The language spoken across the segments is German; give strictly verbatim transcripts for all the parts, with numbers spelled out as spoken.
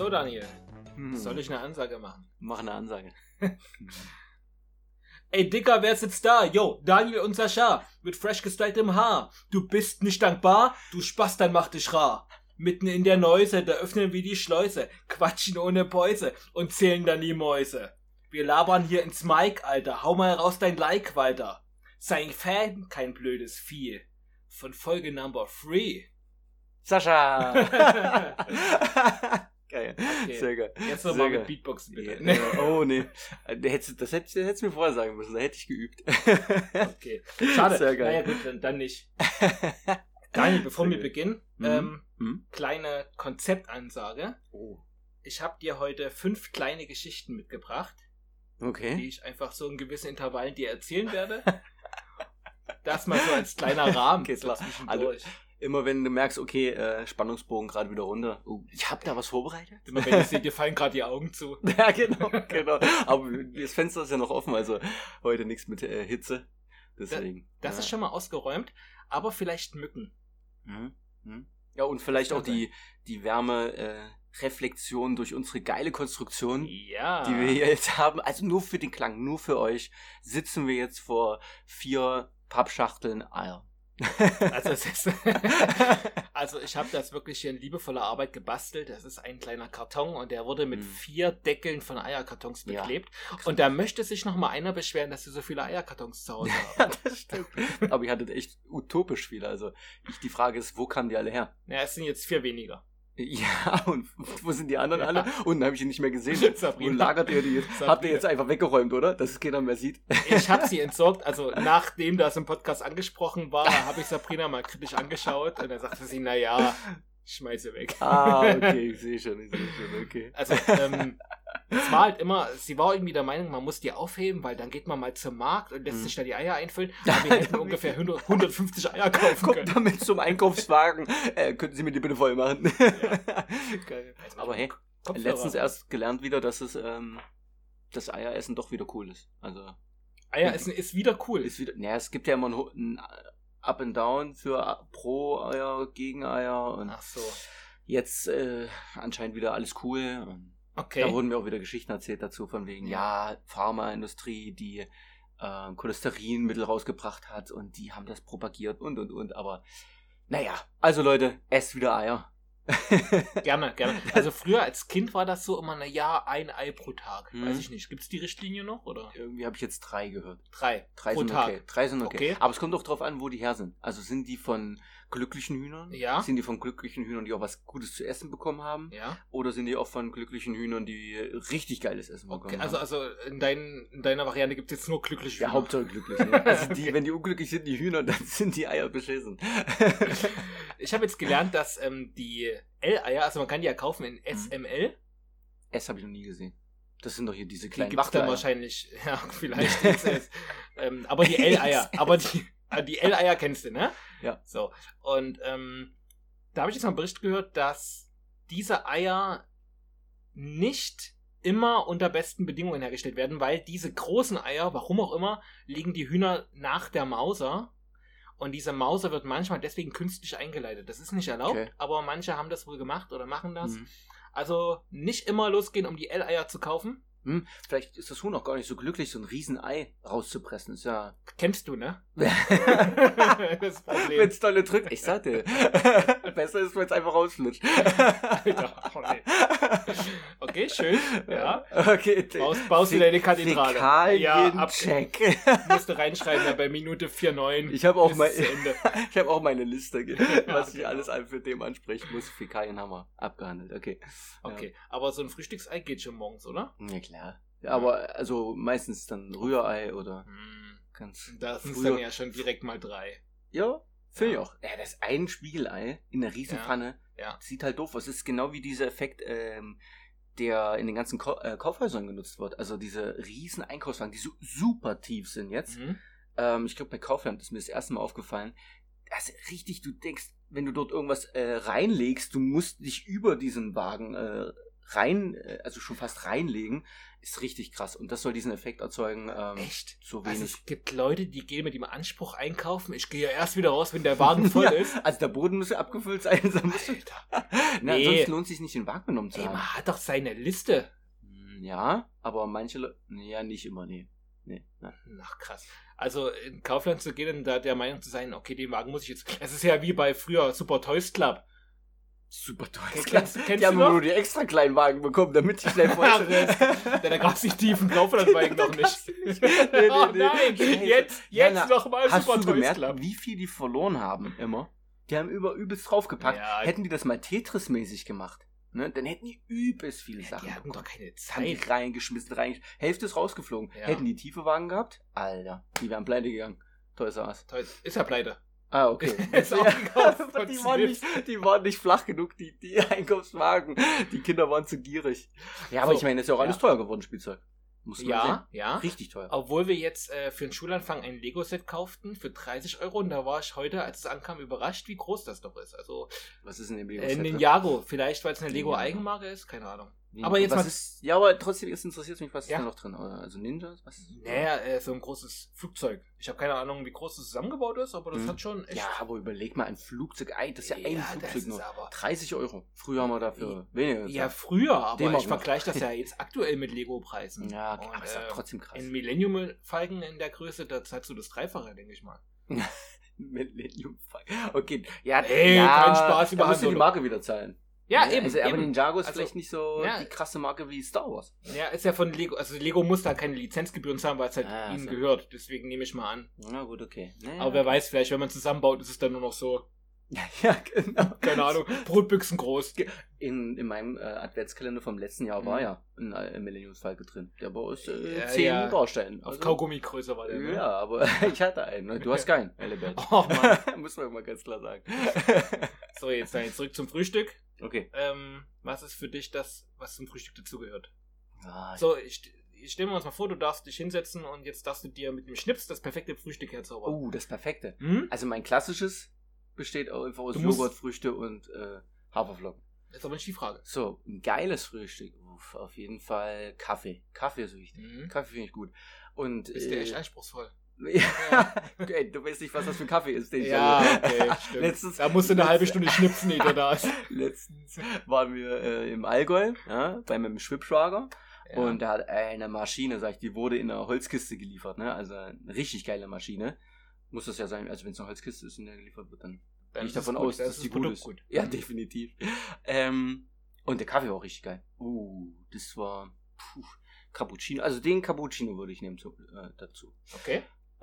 So, Daniel, Hm. soll ich eine Ansage machen? Mach eine Ansage. Ey, Dicker, wer sitzt da? Yo, Daniel und Sascha, mit fresh gestyltem Haar. Du bist nicht dankbar, du Spaß, dann mach dich rar. Mitten in der Neuse, da öffnen wir die Schleuse, quatschen ohne Päuse und zählen dann die Mäuse. Wir labern hier ins Mic, Alter, hau mal raus dein Like weiter. Sei ein Fan, kein blödes Vieh. Von Folge Number Three. Sascha! Geil. Okay. Sehr geil. Jetzt nochmal mit Beatboxen, bitte. Ja, ja. Oh, nee. Das hättest das hättest, das hättest du mir vorher sagen müssen. Da hätte ich geübt. Okay. Schade. Sehr geil. Naja, gut, dann, dann nicht. Daniel, bevor Sehr wir geil. beginnen, Mhm. ähm, Mhm. kleine Konzeptansage. Oh. Ich habe dir heute fünf kleine Geschichten mitgebracht, die Okay. ich einfach so in gewissen Intervallen dir erzählen werde. Das mal so als kleiner Rahmen Okay, so klar. zwischendurch. Immer wenn du merkst, okay, äh, Spannungsbogen gerade wieder runter. Oh, ich hab da was vorbereitet. Immer wenn ich sehe, dir fallen gerade die Augen zu. Ja, genau, genau. Aber das Fenster ist ja noch offen, also heute nichts mit äh, Hitze. Deswegen. Das ja. ist schon mal ausgeräumt, aber vielleicht Mücken. Mhm. Mhm. Ja, und vielleicht Das auch kann die, die Wärme, äh, Reflexion durch unsere geile Konstruktion, Ja. die wir hier jetzt haben. Also nur für den Klang, nur für euch, sitzen wir jetzt vor vier Pappschachteln Eier. Also, es ist also ich habe das wirklich hier in liebevoller Arbeit gebastelt. Das ist ein kleiner Karton und der wurde mit Mhm. vier Deckeln von Eierkartons Ja. beklebt. Und da möchte sich noch mal einer beschweren, dass wir so viele Eierkartons zu Hause Ja, haben. das stimmt. Aber ihr hattet echt utopisch viele. Also ich, die Frage ist, wo kamen die alle her? Ja, es sind jetzt vier weniger. Ja, und wo sind die anderen Ja. alle? Unten habe ich die nicht mehr gesehen. Sabrina. Wo lagert ihr die jetzt? Sabrina. Habt ihr jetzt einfach weggeräumt, oder? Dass es keiner mehr sieht? Ich habe sie entsorgt. Also nachdem das im Podcast angesprochen war, habe ich Sabrina mal kritisch angeschaut. Und dann sagte sie, naja, schmeiße weg. Ah, okay, ich sehe schon, ich sehe schon, okay. Also, ähm, es war halt immer, sie war irgendwie der Meinung, man muss die aufheben, weil dann geht man mal zum Markt und lässt Hm. sich da die Eier einfüllen. Aber wir hätten ungefähr hundert, hundertfünfzig Eier kaufen Kommt können. damit zum Einkaufswagen. Äh, könnten Sie mir die bitte voll machen? Geil. Aber hey, Kopfhörer. letztens erst gelernt wieder, dass es, ähm, das Eieressen doch wieder cool ist. Also, Eier essen ist wieder cool. ist wieder, naja, es gibt ja immer ein, Ho- ein Up and Down für Pro-Eier, Gegen-Eier und Ach so. jetzt äh, anscheinend wieder alles cool. Und Okay. da wurden mir auch wieder Geschichten erzählt dazu, von wegen, ja, Pharmaindustrie, die äh, Cholesterinmittel rausgebracht hat und die haben das propagiert und und und. Aber naja, also Leute, esst wieder Eier. Gerne, gerne. Also früher als Kind war das so immer, na ja, ein Ei pro Tag. Hm. Weiß ich nicht. Gibt's die Richtlinie noch, oder? Irgendwie habe ich jetzt drei gehört. Drei. Drei pro sind Tag. okay. Drei sind okay. Okay. Aber es kommt doch drauf an, wo die her sind. Also sind die von glücklichen Hühnern? Ja. Sind die von glücklichen Hühnern, die auch was Gutes zu essen bekommen haben? Ja. Oder sind die auch von glücklichen Hühnern, die richtig geiles Essen bekommen Okay. haben? Also, also in, dein, in deiner Variante gibt's jetzt nur glückliche Ja, Hühner. Hauptsache glücklich. Ne? Also die, Okay. wenn die unglücklich sind, die Hühner, dann sind die Eier beschissen. Ich habe jetzt gelernt, dass ähm, die L-Eier, also man kann die ja kaufen in S M L. S habe ich noch nie gesehen. Das sind doch hier diese Die kleinen gibt's dann Wachteleier. wahrscheinlich, ja, vielleicht X S. ähm, aber die L-Eier, aber die, äh, die L-Eier kennst du, ne? Ja. So, und ähm, da habe ich jetzt mal einen Bericht gehört, dass diese Eier nicht immer unter besten Bedingungen hergestellt werden, weil diese großen Eier, warum auch immer, liegen die Hühner nach der Mauser. Und diese Mauser wird manchmal deswegen künstlich eingeleitet. Das ist nicht erlaubt, Okay. aber manche haben das wohl gemacht oder machen das. Hm. Also nicht immer losgehen, um die L-Eier zu kaufen. Hm. Vielleicht ist das Huhn auch gar nicht so glücklich, so ein Riesenei rauszupressen. Ist ja... Kennst du, ne? Wenn Das Problem. es dolle drückt. Ich sagte, besser ist, wenn es einfach rausflutscht. Alter, oh nee. Okay, schön. Ja. Okay. Baust, baust du deine Kathedrale. Ja, ab, Fäkalien-Check. musst du reinschreiben, ja, bei Minute vier neun. Ich habe auch, ist mein, es zu Ende. ich hab auch meine Liste, was ich genau. alles für dem ansprechen muss. Fäkalien haben wir abgehandelt. Okay. Okay, aber so ein Frühstücksei geht schon morgens, oder? Ja, klar. Ja, aber also meistens dann Rührei oder Hm, ganz da sind es früher. dann ja schon direkt mal drei. Ja, finde ich Ja. auch. Ja, das ein Spiegelei in einer Riesenpfanne Ja. sieht halt doof aus. Es ist genau wie dieser Effekt, ähm, der in den ganzen Kau- äh, Kaufhäusern genutzt wird. Also diese riesen Einkaufswagen, die so super tief sind jetzt. Mhm. Ähm, ich glaube, bei Kaufland ist mir das erste Mal aufgefallen. Das ist richtig, du denkst, wenn du dort irgendwas äh, reinlegst, du musst dich über diesen Wagen äh, rein, also schon fast reinlegen, ist richtig krass. Und das soll diesen Effekt erzeugen. Ähm, Echt? So wenig. Also es gibt Leute, die gehen mit dem Anspruch einkaufen. Ich gehe ja erst wieder raus, wenn der Wagen voll ja, ist. Also der Boden müsste abgefüllt sein. Alter. Na, Nee. sonst lohnt es sich nicht, den Wagen genommen zu Ey, haben. man hat doch seine Liste. Hm, Ja, aber manche Leute, ja, nicht immer, nee. nee ne. Ach, krass. Also in Kaufland zu gehen und da der Meinung zu sein, okay, den Wagen muss ich jetzt... Es ist ja wie bei früher Super Toys Club. Super toll. Kennst, kennst Die du haben noch? nur die extra kleinen Wagen bekommen, damit die schnell voll sind. Ja, da gab es die tiefen Kauflandwagen noch nicht. nee, nee, Oh nee. nein, Scheiße. jetzt, Jana, jetzt nochmal Hast Super du Toys gemerkt, Club. wie viel die verloren haben immer? Die haben über übelst draufgepackt. Ja. Hätten die das mal Tetris-mäßig gemacht, ne, dann hätten die übelst viele Sachen Die hatten bekommen. doch keine Haben die Zeit. reingeschmissen, reingeschmissen. Hälfte ist rausgeflogen. Ja. Hätten die tiefe Wagen gehabt? Alter, die wären pleite gegangen. Toys R Us. Toys ist ja pleite. Ah, okay. Ist auch gekauft von die, waren Smith. nicht, die waren nicht flach genug, die, die Einkaufswagen. Die Kinder waren zu gierig. Ja, aber So, ich meine, ist ja auch alles ja. teuer geworden, Spielzeug. Muss man Ja, sehen. ja. Richtig teuer. Obwohl wir jetzt äh, für den Schulanfang ein Lego-Set kauften für dreißig Euro und da war ich heute, als es ankam, überrascht, wie groß das doch ist. Also Was ist denn im Lego? äh, Ninjago, vielleicht weil es eine Ninjago. Lego-Eigenmarke ist, keine Ahnung. Nee, Aber jetzt was mal- ist, ja, aber trotzdem ist interessiert mich, was Ja. ist da noch drin? Also Ninjas? Was? Naja, äh, so ein großes Flugzeug. Ich habe keine Ahnung, wie groß das zusammengebaut ist, aber das Mhm. hat schon echt... Ja, aber überleg mal, ein Flugzeug, ey, das ist ja, ein das Flugzeug ist nur. aber... dreißig Euro. Früher haben wir dafür weniger Ja, gezahlt. früher, aber D-Mark ich noch. vergleiche das ja jetzt aktuell mit Lego-Preisen. Ja, okay, Und, aber ist doch äh, trotzdem krass. Ein Millennium-Falken in der Größe, da zahlst du das Dreifache, denke ich mal. Millennium Falcon. Okay, ja, Ey, ja, kein Spaß da über musst du die Hand- Marke wieder zahlen. Ja, Ne? eben. Also, aber eben. Ninjago ist Also, vielleicht nicht so ja. die krasse Marke wie Star Wars. Ja, ist ja von Lego, also Lego muss da keine Lizenzgebühren zahlen, weil es halt Ah, ihnen so. gehört. Deswegen nehme ich mal an. Na gut, okay. Naja, Aber wer weiß, vielleicht, wenn man zusammenbaut, ist es dann nur noch so, Ja, genau. keine Ahnung, Brotbüchsen groß. In, in meinem äh, Adventskalender vom letzten Jahr war Mhm. ja ein, äh, Millennium Falcon drin. Der war aus äh, Ja, zehn ja. Bausteinen. Auf Also- Kaugummigröße war der. Ne? Ja, aber ich hatte einen. ne? Du hast keinen, Elebert. Oh Mann. Muss man mal ganz klar sagen. So, jetzt dann zurück zum Frühstück. Okay. Ähm, was ist für dich das, was zum Frühstück dazugehört? Ja, So, ich, ich stelle mir uns mal vor, du darfst dich hinsetzen und jetzt darfst du dir mit dem Schnips das perfekte Frühstück herzaubern. Oh, das Perfekte. Hm? Also mein klassisches besteht auch einfach aus Du musst- Joghurtfrüchte und äh, Haferflocken. Das ist aber nicht die Frage. So, ein geiles Frühstück. Uff, auf jeden Fall Kaffee. Kaffee ist wichtig. Mhm. Kaffee finde ich gut. Und Ist der äh, echt anspruchsvoll? ja, okay, du weißt nicht, was das für ein Kaffee ist, den ich Ja, habe. okay, stimmt. Letztens, Da musst du eine halbe Stunde schnipsen, ehe der da ist. letztens waren wir äh, im Allgäu, ja, bei meinem Schwibschwager. Ja. Und da hat eine Maschine, sag ich, die wurde in einer Holzkiste geliefert, ne? Also eine richtig geile Maschine. Muss das ja sein, also wenn es eine Holzkiste ist, in der geliefert wird, dann Dann gehe ich ist es davon gut, aus, dann dass ist die das gut Produkt ist. gut. Ja, Mhm. definitiv. Ähm, und der Kaffee war auch richtig geil. Uh, das war puh, Cappuccino. Also den Cappuccino würde ich nehmen zu, äh, dazu. Okay.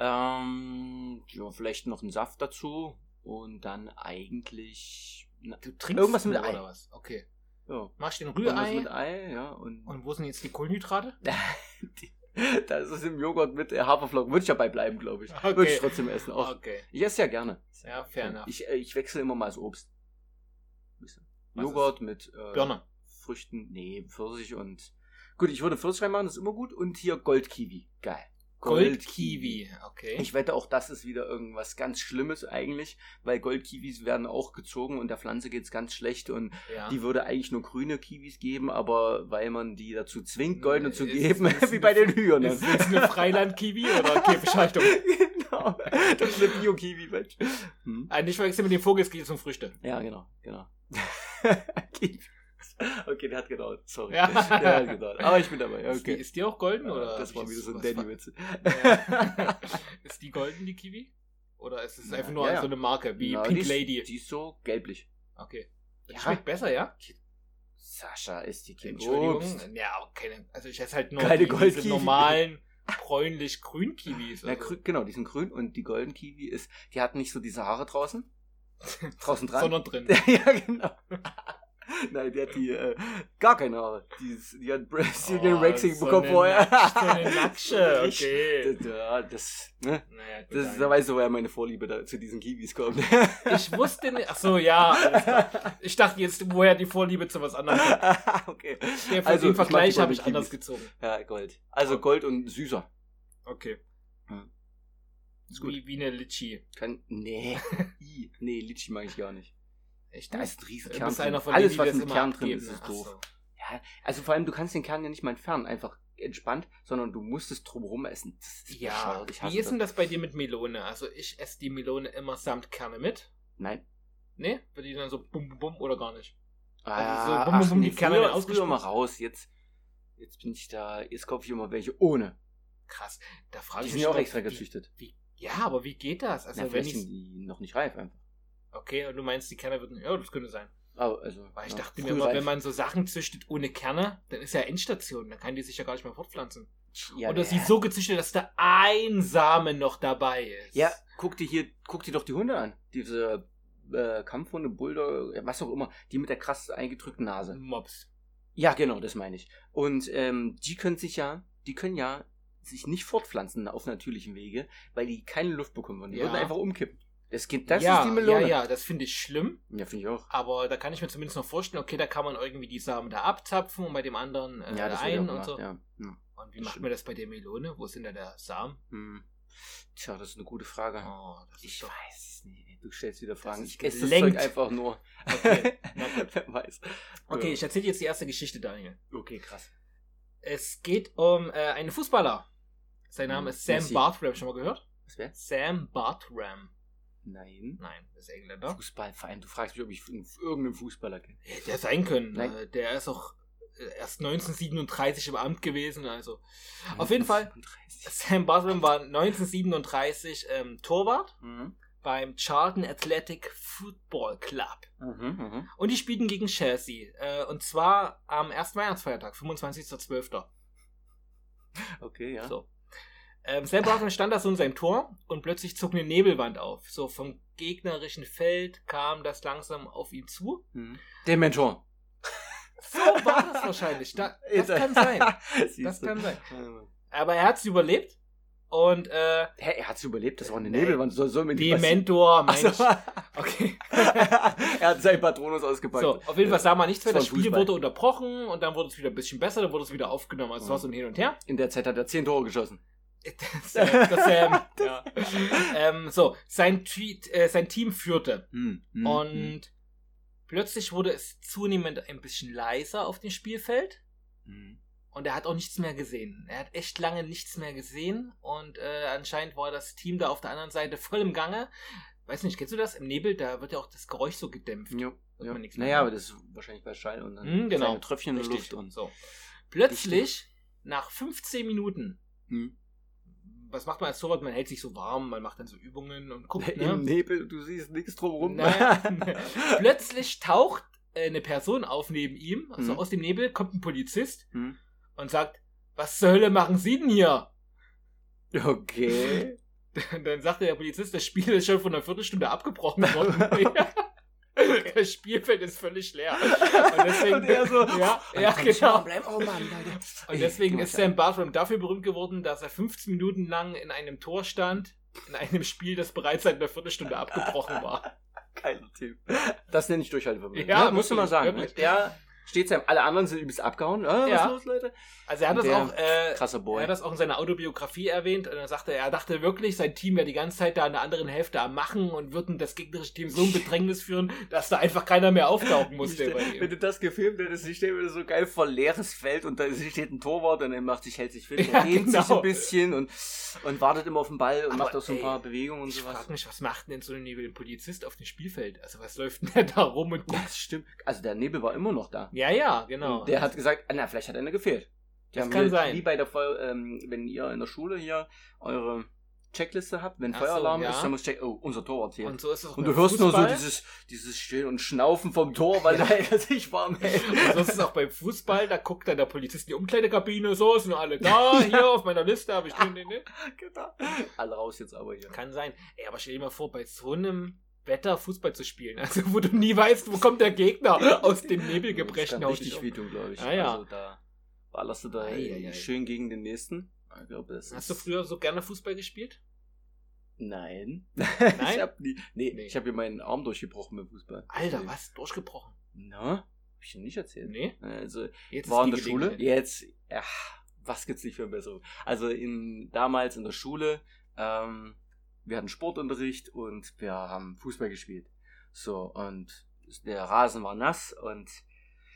Ähm, ja, vielleicht noch einen Saft dazu und dann eigentlich na, Du trinkst irgendwas mit nur, Ei. oder was? Okay. Ja. Machst du den Irgendwas Rührei? mit Ei, ja. Und, Und wo sind jetzt die Kohlenhydrate? die, da ist es im Joghurt mit äh, Haferflocken. Würde ich dabei bleiben, glaube ich. Okay. Würde ich trotzdem essen. Auch. Okay. Ich esse ja gerne. Ja, fair enough. Ich, äh, ich wechsle immer mal das Obst. Bisschen. Was Joghurt mit äh, Birne. Früchten. Nee, Pfirsich und. Gut, ich würde Pfirsich reinmachen, das ist immer gut. Und hier Goldkiwi. Geil. Goldkiwi. Okay. Ich wette auch, das ist wieder irgendwas ganz Schlimmes eigentlich, weil Goldkiwis werden auch gezogen und der Pflanze geht's ganz schlecht und ja. die würde eigentlich nur grüne Kiwis geben, aber weil man die dazu zwingt, goldene zu Ist- geben, ist wie eine- bei den Hühnern. Ist das eine Freiland-Kiwi oder Käfighaltung? Genau, das ist eine Bio-Kiwi, Mensch. Hm? Eigentlich verwechseln mit dem Vogel, es geht jetzt um Früchte. Ja, genau, genau. Kiwi. Okay, der hat gedauert, sorry. Ja. Der hat gedauert, aber ich bin dabei, Ist, die, okay. ist die auch golden? Oder Das war wieder so ein was war- Daddy-Witz. Ja. Ist die golden, die Kiwi? Oder ist es Ja, einfach nur ja, ja. so eine Marke, wie Na, Pink die ist, Lady? Die ist so gelblich. Okay. Die Ja. schmeckt besser, ja? Sascha ist die Kind. Entschuldigung. Obst. Ja, aber keine, also ich esse halt nur Keine die, diese Goldkiwi. normalen bräunlich-grün-Kiwis. Ja, Also. grün, genau, die sind grün und die Golden Kiwi ist, die hat nicht so diese Haare draußen. Draußen dran. Sondern drin. Ja, genau. Nein, die hat die äh, gar keine Haare. Die, ist, die hat Brazilian Oh, Waxing so bekommen eine vorher. Nack- so eine Nacksche, okay. Das, ja, das, ne? Naja, gut, Das, dann. da weißt du, woher meine Vorliebe da, zu diesen Kiwis kommt. Ich wusste nicht. Ach so, ja. Alles klar. Ich dachte jetzt, woher die Vorliebe zu was anderem kommt. Okay. Der, Also, den ich mag Vergleich die habe ich Golden anders Kiwis. gezogen. Ja, Gold. Also Gold und süßer. Okay. Ist gut. Wie, wie eine Litschi. Kann, nee. I, nee, Litschi mag ich gar nicht. Echt? Da ist ein riesen Du Kern bist drin. einer von Alles, denen, was die das im immer Kern drin abgeben, ist, ist ne? doof. Ach so. Ja, also vor allem, du kannst den Kern ja nicht mal entfernen, einfach entspannt, sondern du musst es drumherum essen. Das ist Ja, bescheuert. Ich hasse wie ist denn das bei dir mit Melone? Also ich esse die Melone immer samt Kerne mit. Nein. Ne? Wird die dann so bum bum bum oder gar nicht? Ah, Also so bum, bum, bum, nee, die Kerne früher, ausgespritzt. früher mal raus, jetzt, jetzt bin ich da, jetzt kaufe ich immer welche ohne. Krass. Da frage Die ich sind mich ja auch immer, extra wie, gezüchtet. wie, ja, aber wie geht das? Also Ja, wenn vielleicht ich sind die noch nicht reif einfach. okay, und du meinst, die Kerne würden, ja, das könnte sein. Aber also, Weil ich ja, dachte mir früh immer, reif. wenn man so Sachen züchtet ohne Kerne, dann ist ja Endstation, dann kann die sich ja gar nicht mehr fortpflanzen. Ja, Oder ja. sie so gezüchtet, dass da ein Samen noch dabei ist. Ja, guck dir hier, guck dir doch die Hunde an. Diese äh, Kampfhunde, Bulldog, was auch immer, die mit der krass eingedrückten Nase. Mops. Ja, genau, das meine ich. Und ähm, die können sich ja, die können ja sich nicht fortpflanzen auf natürlichem Wege, weil die keine Luft bekommen würden. Die Ja. würden einfach umkippen. Das, geht, das ja, ist die Melone. Ja, ja, das finde ich schlimm. Ja, finde ich auch. Aber da kann ich mir zumindest noch vorstellen, okay, da kann man irgendwie die Samen da abzapfen und bei dem anderen äh, Ja, das wird ja ein auch und so. gemacht, ja. Hm. Und wie macht man das bei der Melone? Wo sind da der Samen? Hm. Tja, das ist eine gute Frage. Oh, das Ich ist doch... weiß es nicht. Du stellst wieder Fragen. ist Ich esse das gelenkt. Zeug einfach nur. Okay, na gut. Wer weiß. Okay, ich erzähle jetzt die erste Geschichte, Daniel. Okay, krass. Es geht um äh, einen Fußballer. Sein Name Hm, ist Sam Messi. Bartram. Schon mal gehört? Was wär? Sam Bartram. Nein. Nein, das ist Engländer. Fußballverein. Du fragst mich, ob ich irgendeinen Fußballer kenne. Hätte der sein können. Nein. Äh, Der ist auch äh, erst neunzehnhundertsiebenunddreißig im Amt gewesen. Also auf jeden Fall, siebenunddreißig. Sam Bartram war neunzehnhundertsiebenunddreißig ähm, Torwart Mhm. beim Charlton Athletic Football Club. Mhm, mhm. Und die spielten gegen Chelsea. Äh, und zwar am ersten Weihnachtsfeiertag, fünfundzwanzigster zwölfter Okay, ja. So. Ähm, Sam Bartram stand da so in seinem Tor und plötzlich zog eine Nebelwand auf. So vom gegnerischen Feld kam das langsam auf ihn zu. Mhm. Der Mentor. So war das wahrscheinlich. Da, das kann sein. Das kann sein. Aber er hat es überlebt. Und äh, Hä, er hat es überlebt, das war eine Nee. Nebelwand. Soll, soll mir nicht die passieren. Mentor, Ach Mensch. so. Okay. Er hat seinen Patronus ausgepackt. So, auf jeden Fall sah man nichts mehr. Das war Das ein Spiel Fußball. wurde unterbrochen und dann wurde es wieder ein bisschen besser, dann wurde es wieder aufgenommen. Also es Mhm. war so ein Hin und Her. In der Zeit hat er zehn Tore geschossen. Das, äh, das, ähm, ja. ähm, so, sein, Tweet, äh, sein Team führte. Hm, hm, Und hm. plötzlich wurde es zunehmend ein bisschen leiser auf dem Spielfeld. Hm. Und er hat auch nichts mehr gesehen. Er hat echt lange nichts mehr gesehen. Und äh, anscheinend war das Team da auf der anderen Seite voll im Gange. Weiß nicht, kennst du das? Im Nebel, da wird ja auch das Geräusch so gedämpft. Jo, Hört jo. man nichts mehr. Naja, aber das ist wahrscheinlich bei Schall und dann Hm, genau. kleine Tröpfchen in der Richtig. Luft. Und So. Plötzlich, nach fünfzehn Minuten, hm. was macht man als Torwart? Man hält sich so warm, man macht dann so Übungen und guckt, Im ne? Nebel, du siehst nichts drumherum. Naja, plötzlich taucht äh, eine Person auf neben ihm, also Mhm. aus dem Nebel kommt ein Polizist Hm. und sagt, was zur Hölle machen Sie denn hier? Okay. Und dann sagte der Polizist, das Spiel ist schon vor einer Viertelstunde abgebrochen worden. Das Spielfeld ist völlig leer. Und deswegen, Und er so, ja, oh, ja komm, genau. bleib, oh Mann, Leute. Und deswegen Ey, ist Sam Bartram dafür berühmt geworden, dass er fünfzehn Minuten lang in einem Tor stand, in einem Spiel, das bereits seit einer Viertelstunde abgebrochen war. Geiler Typ. Das nenne ich Durchhaltevermögen. Ja, Ja, musst du mal wirklich, sagen. wirklich. Der steht seinem, alle anderen sind übelst abgehauen. Ah, was Ja. ist los, Leute? Also er hat das Der auch, äh, Krasser Boy. er hat das auch in seiner Autobiografie erwähnt und er sagte, er dachte wirklich, sein Team wäre die ganze Zeit da in der anderen Hälfte am Machen und würden das gegnerische Team so in Bedrängnis führen, dass da einfach keiner mehr auftauchen musste. Ich bei stell, ihm. wenn du das gefilmt hättest, ich stelle mir das so geil vor leeres Feld und da steht ein Torwart und er macht sich, hält sich fit, Ja, und dehnt sich genau. ein bisschen und, und wartet immer auf den Ball und Aber, macht auch so ein ey, paar Bewegungen und Ich sowas. frage mich, was macht denn so ein Nebel Polizist auf dem Spielfeld? Also was läuft denn der da rum und guckt? Das stimmt. Also der Nebel war immer noch da. Ja, ja, genau. Und der hat gesagt, ah, na, vielleicht hat einer gefehlt. Die Das haben kann hier, sein. Wie bei der Feuer, ähm, wenn ihr in der Schule hier eure Checkliste habt, wenn Ach so, Feueralarm ja. ist, dann muss check, oh, unser Torwart hier. Und so ist es auch Und beim du hörst nur so Fußball. dieses, dieses Stillen und Schnaufen vom Tor, weil er sich warm hält. Und so ist es auch beim Fußball, da guckt dann der Polizist in die Umkleidekabine, so sind alle da, hier auf meiner Liste habe ich den, den, den. Genau. Alle raus jetzt aber hier. Kann sein. Ey, aber stell dir mal vor, bei so einem Wetter Fußball zu spielen, also wo du nie weißt, wo kommt der Gegner aus dem Nebelgebrechen. Das kann haut dich richtig um. wehtun, glaube ich. Ah, ja. Also da ballerst du da Ei, ei, ei. schön gegen den nächsten. Ich glaube, das Hast ist... du früher so gerne Fußball gespielt? Nein. Nein? ich habe nie... Nee, Nee. ich habe mir meinen Arm durchgebrochen beim Fußball. Alter, was? Durchgebrochen? Na? Hab ich dir nicht erzählt. Nee? Also, Jetzt war ist in die der Schule. Gelegenheit. Jetzt, ja, was gibt's nicht für eine Besserung? Also in, damals in der Schule, ähm, wir hatten Sportunterricht und wir haben Fußball gespielt. So, und der Rasen war nass und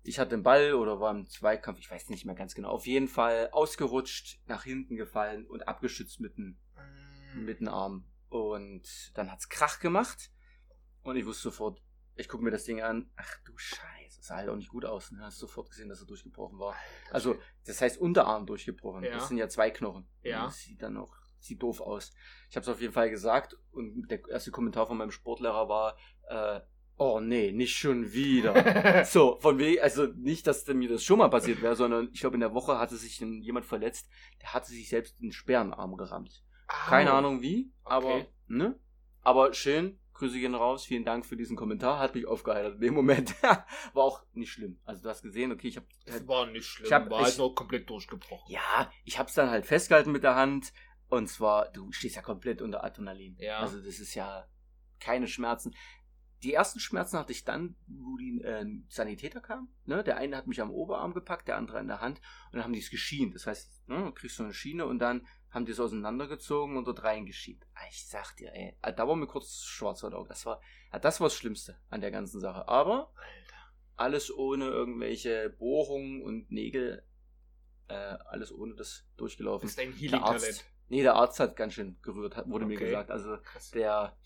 ich hatte den Ball oder war im Zweikampf, ich weiß nicht mehr ganz genau. Auf jeden Fall ausgerutscht, nach hinten gefallen und abgestützt mit dem, Mm. mit dem Arm. Und dann hat's Krach gemacht. Und ich wusste sofort, ich gucke mir das Ding an, ach du Scheiße, das sah halt auch nicht gut aus. Ne? Hast sofort gesehen, dass er durchgebrochen war. Alter, Also, das heißt Unterarm durchgebrochen. Ja. Das sind ja zwei Knochen. Ja. Das sieht dann auch, sieht doof aus. Ich habe es auf jeden Fall gesagt und der erste Kommentar von meinem Sportlehrer war, äh, oh nee, nicht schon wieder. So, von wegen, also nicht, dass mir das schon mal passiert wäre, sondern ich glaube, in der Woche hatte sich jemand verletzt, der hatte sich selbst den Sperrenarm gerammt. Au. Keine Ahnung wie, aber, Okay. ne? Aber schön, Grüße gehen raus, vielen Dank für diesen Kommentar, hat mich aufgeheitert in dem Moment. War auch nicht schlimm. Also du hast gesehen, okay, ich habe... Das war nicht schlimm, Ich hab- war halt ich- nur komplett durchgebrochen. Ja, ich hab's dann halt festgehalten mit der Hand und zwar, du stehst ja komplett unter Adrenalin. Ja. Also das ist ja keine Schmerzen. Die ersten Schmerzen hatte ich dann, wo die äh, Sanitäter kamen. Ne? Der eine hat mich am Oberarm gepackt, der andere an der Hand und dann haben die es geschient. Das heißt, ne, du kriegst so eine Schiene und dann haben die es auseinandergezogen und dort reingeschiebt. Ich sag dir, ey, da war mir kurz schwarz vor den Augen. Das war, das war das Schlimmste an der ganzen Sache. Aber Alter. alles ohne irgendwelche Bohrungen und Nägel. Äh, alles ohne das durchgelaufen. Das ist ein Der Healing-Talent. Arzt, nee, der Arzt hat ganz schön gerührt, hat- wurde mir Okay. gesagt. Also Krass. der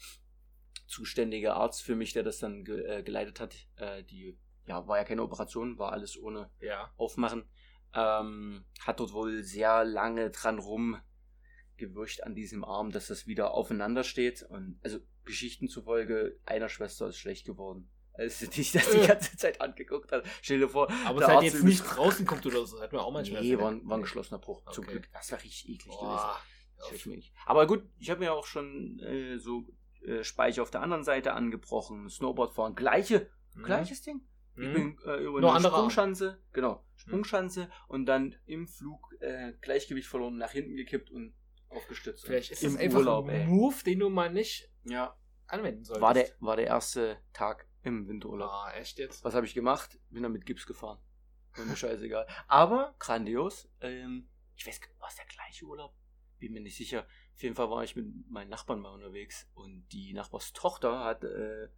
zuständige Arzt für mich, der das dann ge äh, geleitet hat, äh, die, ja, war ja keine Operation, war alles ohne Ja. Aufmachen, ähm, hat dort wohl sehr lange dran rumgewürcht an diesem Arm, dass das wieder aufeinander steht. Und also Geschichten zufolge, einer Schwester ist schlecht geworden. Als sie dich das die ganze Zeit angeguckt hat. Stell dir vor, Aber der es hat Arzt jetzt will- nicht rauskommt oder so. Hat mir auch manchmal Nee, war, ein- war ein geschlossener Bruch, zum Okay. Glück. Das war richtig eklig gewesen. Boah. Das will ich mir nicht. Aber gut, ich habe mir auch schon äh, so äh, Speicher auf der anderen Seite angebrochen, Snowboard fahren, gleiche, Mhm. gleiches Ding. Ich Mhm. bin äh, über Nur eine anderer Arm. Sprungschanze, genau, Sprungschanze und dann im Flug äh, Gleichgewicht verloren, nach hinten gekippt und aufgestützt. Vielleicht ist Im das einfach Urlaub, ein ey. Move, den du mal nicht Ja, anwenden solltest. war der, war der erste Tag im Winterurlaub. Ah, echt jetzt? Was habe ich gemacht? Bin dann mit Gips gefahren. War mir scheißegal. Aber grandios. Ähm, ich weiß, war es der gleiche Urlaub? Bin mir nicht sicher. Auf jeden Fall war ich mit meinen Nachbarn mal unterwegs und die Nachbarstochter hat, äh,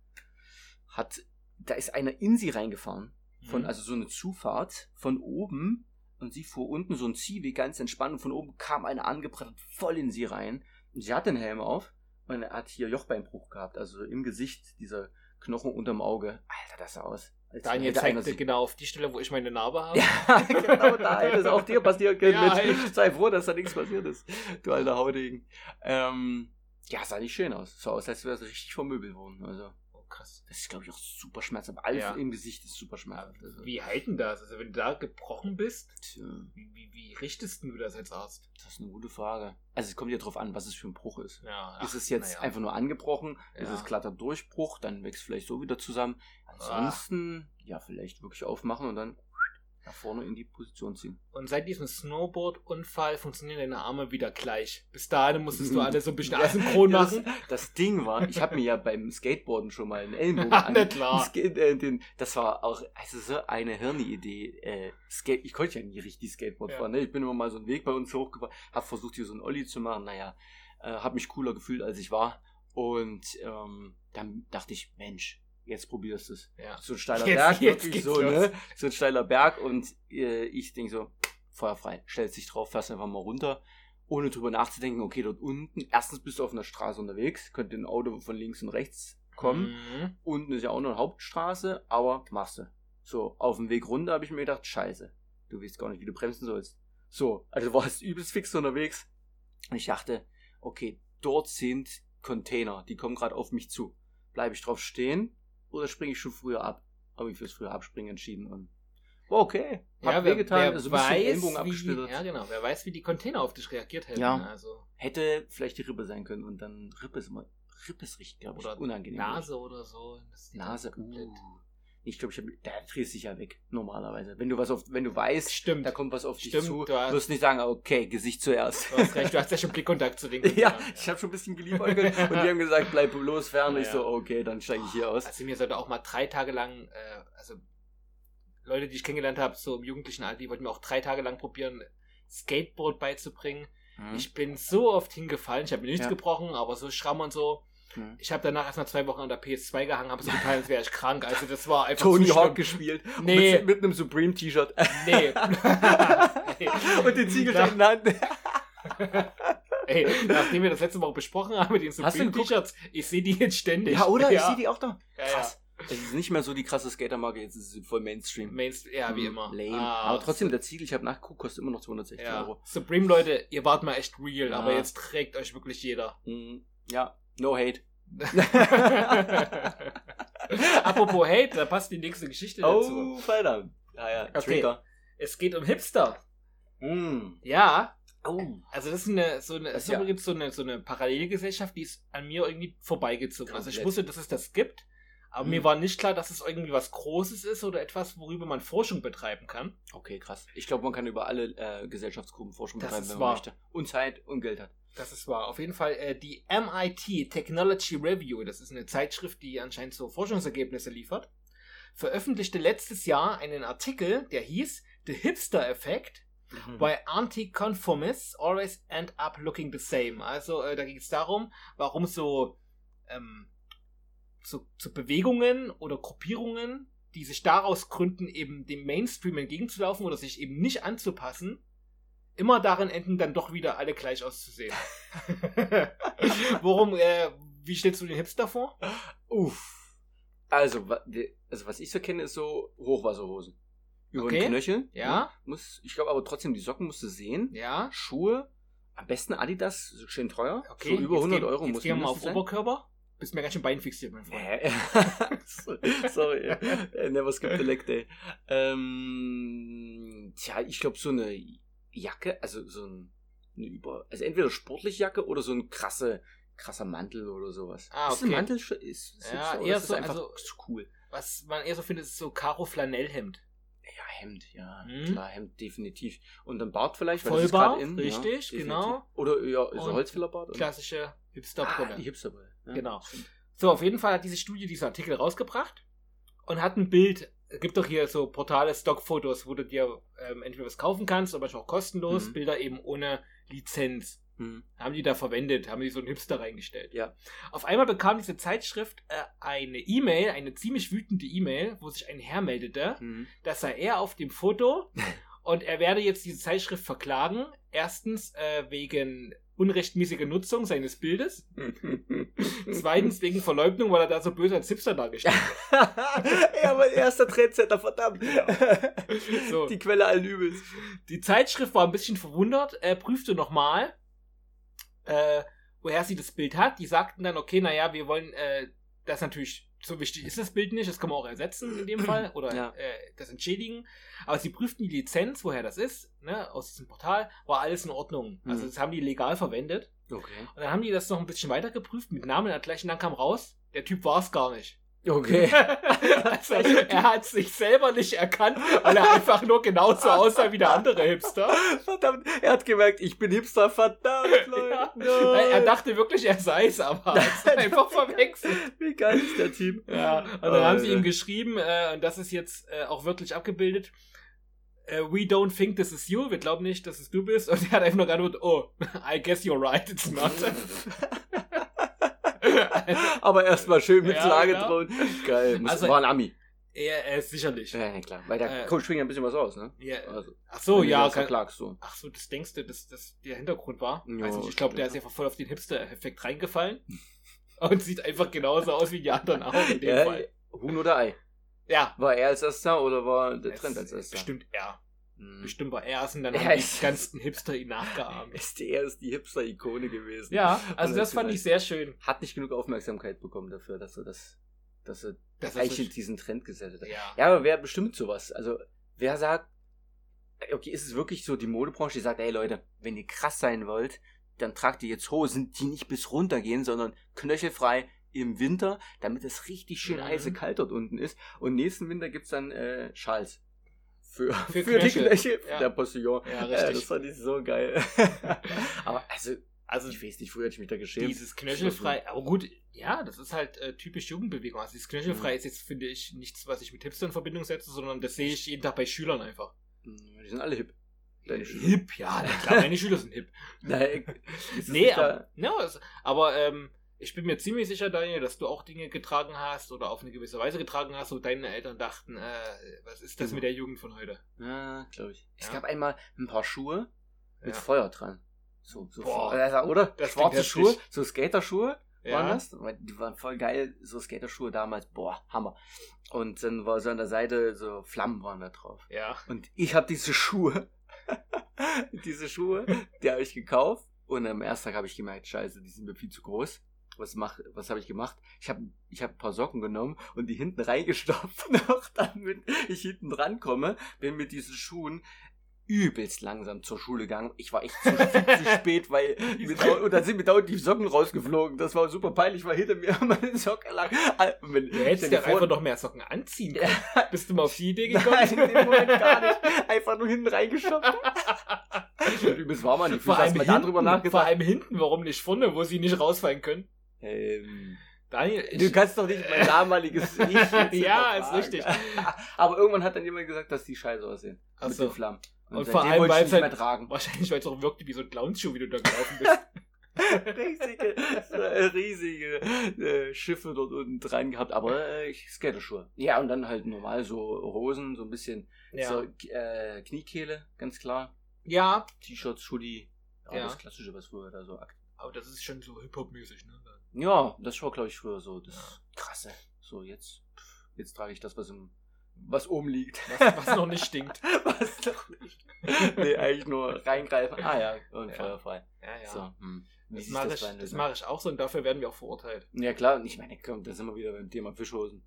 hat, da ist einer in sie reingefahren. Von, Mhm. also so eine Zufahrt von oben und sie fuhr unten so ein Ziehweg ganz entspannt und von oben kam einer angebrettert voll in sie rein. Und sie hat den Helm auf und er hat hier Jochbeinbruch gehabt, also im Gesicht, dieser Knochen unterm Auge. Alter, das sah aus. als Daniel hätte einer zeigte sich- genau auf die Stelle, wo ich meine Narbe habe. Ja, genau da hätte es auch dir passieren können. Ja, Mensch. echt. Sei froh, dass da nichts passiert ist. Du alter Haudegen. Ähm, ja, sah nicht schön aus. Sah aus, als wäre es richtig vermöbelt worden. Also, Oh, krass. das ist, glaube ich, auch super schmerzhaft. Alles Ja. im Gesicht ist super schmerzhaft. Also, Wie halten das? Also wenn du da gebrochen bist, tja, wie, wie, wie richtest du das als Arzt? das ist eine gute Frage. Also, es kommt ja drauf an, was es für ein Bruch ist. Ja, Ist ach, es jetzt naja. einfach nur angebrochen? Ist Ja. es glatter Durchbruch? Dann wächst vielleicht so wieder zusammen. Ansonsten, ja, vielleicht wirklich aufmachen und dann nach vorne in die Position ziehen. Und seit diesem Snowboard-Unfall funktionieren deine Arme wieder gleich. Bis dahin musstest du alle so ein bisschen asynchron Ja, machen. Das, das Ding war, ich habe mir ja beim Skateboarden schon mal einen Ellenbogen Ja, na klar. Skate, äh, den, das war auch also so eine Hirnidee. Äh, Skate, ich konnte ja nie richtig Skateboard Ja. fahren. Ne? Ich bin immer mal so einen Weg bei uns hochgefahren, habe versucht hier so einen Olli zu machen. Naja, äh, habe mich cooler gefühlt, als ich war. Und ähm, dann dachte ich, Mensch, jetzt probierst du es. Ja. So ein steiler Jetzt- Berg, jetzt wirklich geht's so, los. ne? So ein steiler Berg und äh, ich denke so, feuerfrei, stellst dich drauf, fährst einfach mal runter, ohne drüber nachzudenken, okay, dort unten, erstens bist du auf einer Straße unterwegs, könnte ein Auto von links und rechts kommen, Mhm. unten ist ja auch noch eine Hauptstraße, aber machst du. So, auf dem Weg runter habe ich mir gedacht, scheiße, du weißt gar nicht, wie du bremsen sollst. So, also warst übelst fix unterwegs und ich dachte, okay, dort sind Container, die kommen gerade auf mich zu. Bleibe ich drauf stehen oder springe ich schon früher ab? Habe ich fürs früher Abspringen entschieden und war okay. Hat Ja, wer, wehgetan, wer also ein bisschen Ellenbogen weiß, wie, abgeschlittert. ja genau, wer weiß, wie die Container auf dich reagiert hätten. Ja. Also, Hätte vielleicht die Rippe sein können und dann Rippe ist immer, Rippe ist richtig, glaube ich, oder unangenehm. Nase oder so. Das sieht Nase, dann komplett- uh. Ich glaube, ich hab, da drehst dich ja weg, normalerweise. Wenn du was auf, wenn du weißt, Stimmt. da kommt was auf dich Stimmt, zu, du hast- wirst nicht sagen, okay, Gesicht zuerst. Du hast recht, du hast ja schon Blickkontakt zu den Ja, Containern. ich habe schon ein bisschen geliebäugelt und die haben gesagt, bleib bloß fern. Ja, Ich so, okay, dann steige ich hier aus. Also mir sollte auch mal drei Tage lang, äh, also Leute, die ich kennengelernt habe, so im jugendlichen Alter, die wollten mir auch drei Tage lang probieren, Skateboard beizubringen. Mhm. Ich bin so oft hingefallen, ich habe mir nichts Ja. gebrochen, aber so Schramm und so. Hm. Ich habe danach erst mal zwei Wochen an der P S zwei gehangen, habe so getan, als wäre ich krank. Also das war einfach Tony zu Hawk schlimm. gespielt. Nee. Mit, mit einem Supreme-T-Shirt. Nee. Und den Ziegelstein in der Hand. Ey, nachdem wir das letzte Woche besprochen haben mit den Hast du Supreme-T-Shirts, ich sehe die jetzt ständig. Ja, oder? Ja. Ich sehe die auch da. Ja, Krass. Es ist nicht mehr so die krasse Skatermarke, jetzt ist es voll Mainstream. Mainstream, ja, wie Hm, immer. Lame. Ah, aber trotzdem, der Ziegel, ich habe nachgeguckt, kostet immer noch zweihundertsechzig ja. Euro. Supreme, Leute, ihr wart mal echt real, Ja. aber jetzt trägt euch wirklich jeder. Mhm. Ja, no hate. Apropos Hate, da passt die nächste Geschichte dazu. Oh, verdammt. Ja, ja, Okay. Trigger. Es geht um Hipster. Mm. Ja, Oh. also das ist eine, so eine, Das das ja. ist übrigens so eine, so eine Parallelgesellschaft, die ist an mir irgendwie vorbeigezogen. Also ich Komplett. wusste, dass es das gibt, aber Hm. mir war nicht klar, dass es irgendwie was Großes ist oder etwas, worüber man Forschung betreiben kann. Okay, krass. Ich glaube, man kann über alle äh, Gesellschaftsgruppen Forschung Das betreiben, ist wenn wahr. man möchte. Und Zeit und Geld hat. Das ist wahr. Auf jeden Fall äh, die M I T Technology Review, das ist eine Zeitschrift, die anscheinend so Forschungsergebnisse liefert, veröffentlichte letztes Jahr einen Artikel, der hieß The Hipster Effect Why Anti-Conformists Always End Up Looking the Same. Also äh, da ging es darum, warum so, ähm, so, so Bewegungen oder Gruppierungen, die sich daraus gründen, eben dem Mainstream entgegenzulaufen oder sich eben nicht anzupassen, immer darin enden, dann doch wieder alle gleich auszusehen. Worum, äh, wie stellst du den Hipster vor? Uff. Also, wa- die- also, was ich so kenne, ist so Hochwasserhosen. Über Okay. den Knöchel. Ja. Muss, ich glaube aber trotzdem, die Socken musst du sehen. Ja. Schuhe, am besten Adidas, schön teuer. Okay. So über jetzt hundert gehen, Euro jetzt muss gehen wir mal auf mindestens sein. Oberkörper. Bist mir ganz schön beinfixiert, mein Freund. Hä? Sorry, äh, never skip the leg day. Ähm, tja, ich glaube so eine Jacke, also so ein, eine über, also entweder sportliche Jacke oder so ein krasse, krasser Mantel oder sowas. Ah, Ist ein okay. Mantel sch- ist, ist Ja, hübscher, oder eher ist das so, einfach also- cool. Was man eher so findet, ist so Karo-Flanellhemd. Ja, Hemd, ja, Mhm. klar, Hemd definitiv. Und ein Bart vielleicht, weil das ist Vollbart, grad in, richtig, ja, definitiv. genau. Oder ja, so Und Holzfällerbart. oder? Klassische Hipster-Brille. Ah, die Hipsterbrille. Ja, Genau. stimmt. So, auf jeden Fall hat diese Studie diesen Artikel rausgebracht und hat ein Bild. Es gibt doch hier so Portale, Stockfotos, wo du dir ähm, entweder was kaufen kannst, aber auch kostenlos. Mhm. Bilder eben ohne Lizenz. Hm. Haben die da verwendet, haben die so einen Hipster reingestellt. Ja. Auf einmal bekam diese Zeitschrift äh, eine E-Mail, eine ziemlich wütende E-Mail, wo sich ein Herr meldete, Hm. das sei er auf dem Foto und er werde jetzt diese Zeitschrift verklagen. Erstens äh, wegen unrechtmäßiger Nutzung seines Bildes. Zweitens wegen Verleugnung, weil er da so böse als Hipster dargestellt Ja, mein erster Trendsetter, verdammt. wird. So. Die Quelle allen Übels. Die Zeitschrift war ein bisschen verwundert, äh, prüfte nochmal, äh, woher sie das Bild hat. Die sagten dann, okay, naja, wir wollen äh, das natürlich, so wichtig ist das Bild nicht, das kann man auch ersetzen in dem Fall oder Ja. äh, das entschädigen. Aber sie prüften die Lizenz, woher das ist, ne, aus diesem Portal, war alles in Ordnung. Also Mhm. das haben die legal verwendet. Okay. Und dann haben die das noch ein bisschen weiter geprüft mit Namen und gleich und dann kam raus, der Typ war es gar nicht. Okay. Also, er hat sich selber nicht erkannt, weil er einfach nur genauso aussah wie der andere Hipster. Verdammt, er hat gemerkt, ich bin Hipster, verdammt, Leute. Ja. Nein. Er dachte wirklich, er sei es, aber hat es einfach verwechselt. Wie geil ist der Typ? Ja, und dann haben sie Alter. ihm geschrieben, äh, und das ist jetzt äh, auch wirklich abgebildet, äh, we don't think this is you, wir glauben nicht, dass es du bist. Und er hat einfach nur geantwortet, oh, I guess you're right, it's not. Aber erstmal schön mit Ja, Slage genau. drohen. Geil. Muss, Also- war ein Ami. er, er ist sicherlich. Ja, ja, klar. Weil der Äh, Coach springt ja ein bisschen was aus, ne? Ja. Also, Ach so, wenn du ja. das Kann, verklagst, so. ach so, das denkst du, dass das der Hintergrund war? Ja, also ich glaube, der ist stimmt. ja voll auf den Hipster-Effekt reingefallen. Und sieht einfach genauso aus wie die anderen auch in dem Ja, Fall. Huhn oder Ei? Ja. War er als erster oder war der Es- Trend als erster? Bestimmt er. Hm. Bestimmt war er es und dann Ja, haben die es- ganzen Hipster ihn nachgeahmt. S D R ist die Hipster-Ikone gewesen. Ja, also Und das hat fand gesagt, ich sehr schön. Hat nicht genug Aufmerksamkeit bekommen dafür, dass er das, dass er Das ist eigentlich so- diesen Trend gesetzt hat. Ja. Ja, aber wer bestimmt sowas? Also, wer sagt, okay, ist es wirklich so die Modebranche, die sagt, ey Leute, wenn ihr krass sein wollt, dann tragt ihr jetzt Hosen, die nicht bis runter gehen, sondern knöchelfrei im Winter, damit es richtig schön Mhm. eisekalt dort unten ist. Und nächsten Winter gibt's dann äh, Schals. Für, Für für, die Knöchel. Knöchel Ja. der Postillon. Ja, Äh, richtig. das fand ich so geil. Aber also, Also ich weiß nicht, früher hätte ich mich da geschämt. dieses knöchelfrei, aber gut, ja, das ist halt äh, typisch Jugendbewegung. Also dieses knöchelfrei ist jetzt, finde ich, nichts, was ich mit Hipster in Verbindung setze, sondern das sehe ich jeden Tag bei Schülern einfach. Die sind alle hip. Deine Schüler. Hip, ja, na klar, meine Schüler sind hip. Nein, ist es Nee, nicht aber, da- ja, es- aber ähm, Ich bin mir ziemlich sicher, Daniel, dass du auch Dinge getragen hast oder auf eine gewisse Weise getragen hast, wo deine Eltern dachten, äh, was ist das Genau. mit der Jugend von heute? Ja, glaube ich. Es Ja. gab einmal ein paar Schuhe mit Ja. Feuer dran. So, so Boah, Feuer, oder? das Schwarze klingt Schuhe, heftig. so Skaterschuhe Ja. waren das. Die waren voll geil, so Skaterschuhe damals. Boah, Hammer. Und dann war so an der Seite so Flammen waren da drauf. Ja. Und ich habe diese Schuhe, diese Schuhe, die habe ich gekauft. Und am ersten Tag habe ich gemerkt, scheiße, die sind mir viel zu groß. Was mach, was habe ich gemacht? Ich habe ich hab ein paar Socken genommen und die hinten reingestopft, noch damit ich hinten dran komme. Bin mit diesen Schuhen übelst langsam zur Schule gegangen. Ich war echt zu, zu spät, weil mit, und dann sind mir dauernd die Socken rausgeflogen. Das war super peinlich, weil hinter mir meine Socken lag. Wenn, Du hättest ja einfach noch mehr Socken anziehen können. Ja. Bist du mal auf die Idee gekommen? Nein, in dem Moment gar nicht. Einfach nur hinten reingestopft. Übelst war man nicht. Vor Hast allem, mal hinten, darüber nachgedacht? vor allem hinten, warum nicht vorne, wo sie nicht rausfallen können? Ähm, Daniel, ich, du kannst doch nicht mein damaliges Ich jetzt Ja, hinterfragen. ist richtig. Aber irgendwann hat dann jemand gesagt, dass die scheiße aussehen. Ach mit so. den Flammen. Und, Und seitdem vor allem, wollte ich weil nicht es mehr halt- tragen. wahrscheinlich, weil es auch wirkte wie so ein Clownschuh, wie du da gelaufen bist. riesige, äh, riesige äh, Schiffe dort unten dran gehabt, aber äh, ich Skaterschuhe. Ja, und dann halt normal so Hosen, so ein bisschen Ja. so, äh, Kniekehle, ganz klar. Ja, T-Shirts, Hoodie. Ja, Ja. das Klassische, was früher da so akt. aber das ist schon so Hip-Hop-mäßig, ne? Ja, das war, glaube ich, früher so das Ja. Krasse. So, jetzt, pff, jetzt trage ich das, was im, was oben liegt. Was, was noch nicht stinkt. was noch nicht. Nee, eigentlich nur reingreifen. Ah ja, und Ja. feuerfrei. Ja, ja. So, hm. Wie Das sich mache das ich, behandelt, das ne? mach ich auch so und dafür werden wir auch verurteilt. Ja klar, und ich meine, komm, da sind wir wieder beim Thema Fischhosen.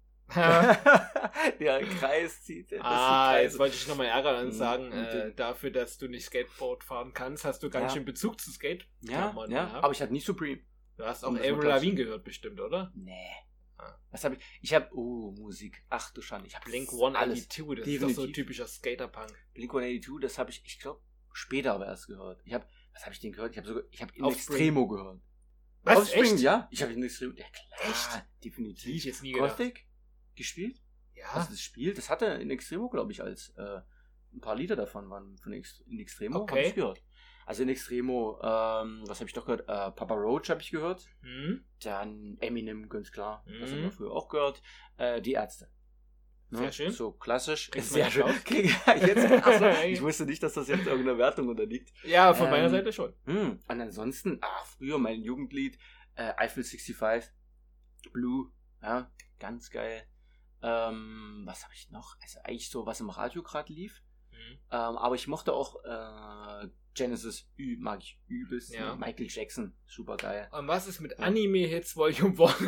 ah, Der Kreis zieht. das jetzt Kreise. wollte ich nochmal ärgern und Mhm. sagen, Und äh, den- dafür, dass du nicht Skateboard fahren kannst, hast du ganz Ja. schön Bezug zu Skate. Ja, Klammern ja, gehabt. aber ich hatte nie Supreme. Du hast auch um das mal Avril klar zu- Lavigne gehört bestimmt, oder? Nee. Ah. Was habe ich? Ich habe, oh, Musik. Ach du Schande, ich habe Blink alles. hundertzweiundachtzig, das ist doch so Definitiv. typischer Skaterpunk. Blink hundertachtzig, das habe ich, ich glaube, später aber erst gehört. Ich habe, was habe ich denn gehört? Ich habe sogar, ich habe In Offspring. Extremo gehört. Was, Offspring, echt? ja. Ich habe In Extremo, ja klar, Echt? Die ich definitiv. jetzt nie gedacht. Gothic gespielt? Ja, Hast du das Spiel? Das hatte In Extremo, glaube ich, als äh, ein paar Lieder davon waren von Ex In Extremo. Okay. Habe ich gehört. Also In Extremo, ähm, was habe ich noch gehört? Äh, Papa Roach habe ich gehört. hm? Dann Eminem, ganz klar. Das Mhm. haben wir früher auch gehört. Äh, die Ärzte. Sehr schön. So klassisch. Kriegst du Sehr mal schön. Applaus? Krieg, jetzt, also, ich wusste nicht, dass das jetzt irgendeiner Wertung unterliegt. Ja, von meiner Ähm, Seite schon. Hm. Und ansonsten, ach, früher mein Jugendlied, äh, Eiffel fünfundsechzig, Blue, ja, ganz geil. Ähm, was habe ich noch? Also eigentlich so, was im Radio gerade lief. Mhm. Ähm, aber ich mochte auch äh, Genesis, Ü, mag ich übelst. Ja. Michael Jackson, super geil. Und was ist mit Ja. Anime-Hits Volume eins?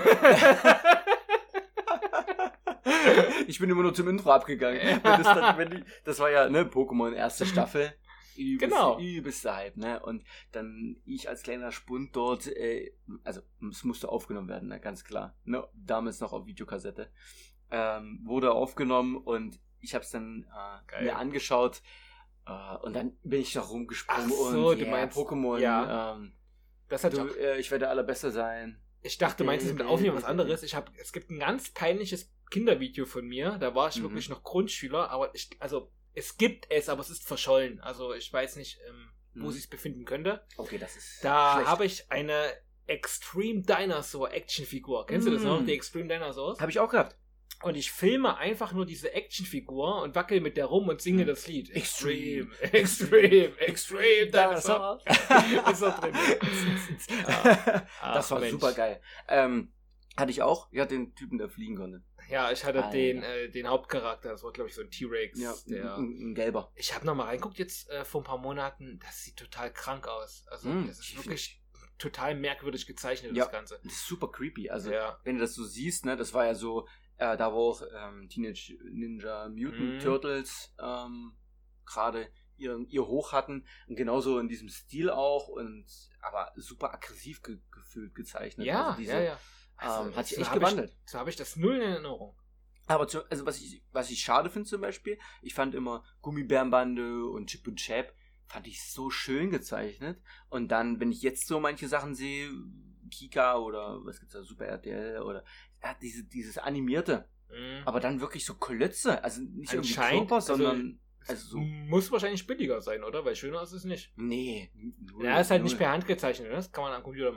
Ich bin immer nur zum Intro abgegangen. Wenn das, dann, wenn die, das war ja, ne, Pokémon erste Staffel. Übelst, Genau. Übelster Hype, ne? Und dann ich als kleiner Spund dort, äh, also es musste aufgenommen werden, ne, ganz klar. Ne, damals noch auf Videokassette. Ähm, wurde aufgenommen und ich habe es dann äh, Geil. mir angeschaut. Äh, und dann bin ich da rumgesprungen Ach so, und du yeah, meinst- Pokémon, ja. ähm, Das hat du, äh, ich werde der Allerbeste sein. Ich dachte, du meinst es mit Aufnehmen was anderes. Ich hab, es gibt ein ganz peinliches Kindervideo von mir. Da war ich Mhm. wirklich noch Grundschüler, aber ich, also es gibt es, aber es ist verschollen. Also ich weiß nicht, ähm, wo Mhm. sich befinden könnte. Okay, das ist Da schlecht. habe ich eine Extreme Dinosaur Actionfigur. Kennst du das Mhm. noch? Die Extreme Dinosaurs? Habe ich auch gehabt. Und ich filme einfach nur diese Actionfigur und wackel mit der rum und singe Mhm. das Lied. Extreme. Extreme, Extreme Dinosaur. Ist auch drin. Ah, das war Mensch. super geil. Ähm, hatte ich auch. Ja, den Typen, der fliegen konnte. Ja, ich hatte Alter. den, äh, den Hauptcharakter, das war glaube ich so ein T-Rex. Ja, der, ein, ein gelber. ich habe nochmal reinguckt jetzt äh, vor ein paar Monaten, das sieht total krank aus. Also Mm, das ist wirklich total merkwürdig gezeichnet, Ja. das Ganze. Das ist super creepy. Also, ja. wenn du das so siehst, ne, das war ja so, äh, da wo auch ähm, Teenage Ninja Mutant Mhm. Turtles ähm, gerade ihr, ihr Hoch hatten. Und genauso in diesem Stil auch. Und aber super aggressiv ge gefühlt gezeichnet. Ja, also diese, ja, ja. Also, ähm, hat sich so echt hab gewandelt. Ich, so habe ich das null in Erinnerung. Aber zu, also was ich, was ich schade finde zum Beispiel, ich fand immer Gummibärenbande und Chip und Chap, fand ich so schön gezeichnet. Und dann, wenn ich jetzt so manche Sachen sehe, Kika oder was gibt's da, Super R T L oder ja, diese, dieses Animierte, Mhm. aber dann wirklich so Klötze, also nicht irgendwie Anscheinend, Körper, also- sondern also so, Muss wahrscheinlich billiger sein, oder? Weil schöner ist es nicht. nee. null, Ja, ist halt null. nicht per Hand gezeichnet, ne? Das kann man am Computer machen.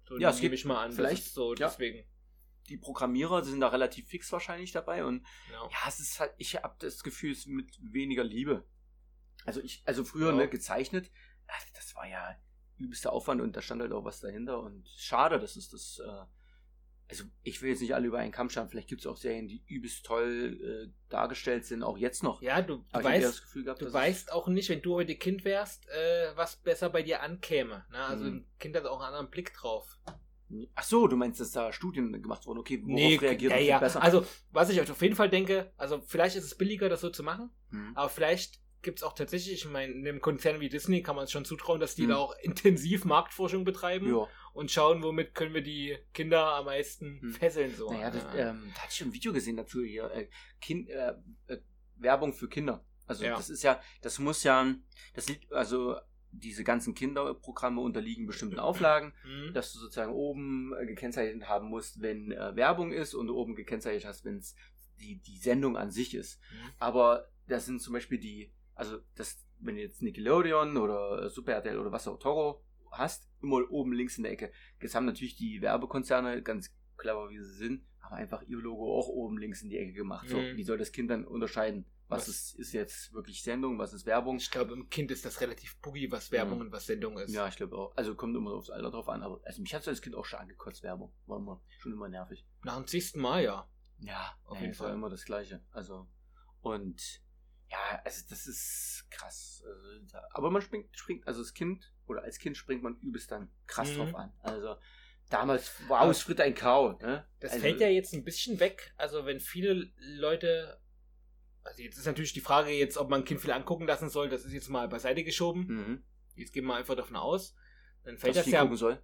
So Ja, es nehme geht ich mal an. vielleicht, das ist so, ja. deswegen. Die Programmierer sind da relativ fix wahrscheinlich dabei und Ja. ja, es ist halt, ich habe das Gefühl, es ist mit weniger Liebe. Also ich, also früher Ja. ne, gezeichnet, das war ja übelster Aufwand und da stand halt auch was dahinter und schade, dass es das, äh, also ich will jetzt nicht alle über einen Kamm scheren, vielleicht gibt es auch Serien, die übelst toll äh, dargestellt sind, auch jetzt noch. Ja, du, du Aber ich hab eher das weißt, Gefühl gehabt, du dass weißt auch nicht, wenn du heute Kind wärst, äh, was besser bei dir ankäme. Ne? Also Mhm. ein Kind hat auch einen anderen Blick drauf. Ach so, du meinst, dass da Studien gemacht wurden, okay, worauf Nee, reagiert ja, das ja. besser? Also, was ich auf jeden Fall denke, also vielleicht ist es billiger, das so zu machen, Mhm. aber vielleicht gibt es auch tatsächlich, ich meine, in einem Konzern wie Disney kann man es schon zutrauen, dass die Mhm. da auch intensiv Marktforschung betreiben Ja. und schauen, womit können wir die Kinder am meisten Hm. fesseln. So. Naja, das, Ja. ähm, da hatte ich schon ein Video gesehen dazu hier. Äh, kind, äh, äh, Werbung für Kinder. Also Ja. das ist ja, das muss ja, das liegt, also diese ganzen Kinderprogramme unterliegen bestimmten Auflagen, Mhm. dass du sozusagen oben äh, gekennzeichnet haben musst, wenn äh, Werbung ist und oben gekennzeichnet hast, wenn es die, die Sendung an sich ist. Mhm. Aber das sind zum Beispiel die, also das, wenn du jetzt Nickelodeon oder Super R T L oder was auch Toro hast, immer oben links in der Ecke. Jetzt haben natürlich die Werbekonzerne, ganz clever wie sie sind, haben einfach ihr Logo auch oben links in die Ecke gemacht. So, Mhm. wie soll das Kind dann unterscheiden? Was, Was- ist, ist jetzt wirklich Sendung, was ist Werbung? Ich glaube, im Kind ist das relativ buggy, was Werbung und was Sendung ist. Ja, ich glaube auch. Also kommt immer aufs Alter drauf an, aber also mich hat so als Kind auch schon angekotzt, Werbung. War immer, schon immer nervig. Nach dem zigsten Mal, ja. Ja, Auf ja, jeden es war Fall. immer das Gleiche. Also, und ja, also das ist krass. Also, da, aber man springt, springt, also das Kind, oder als Kind springt man übelst dann krass Mhm. drauf an. Also damals war aus Fritt ein Kau. Ne? Das also, fällt ja jetzt ein bisschen weg. Also wenn viele Leute, also jetzt ist natürlich die Frage jetzt, ob man ein Kind viel angucken lassen soll, das ist jetzt mal beiseite geschoben. Mhm. Jetzt gehen wir einfach davon aus. Dann fällt Was das viel ja, gucken soll.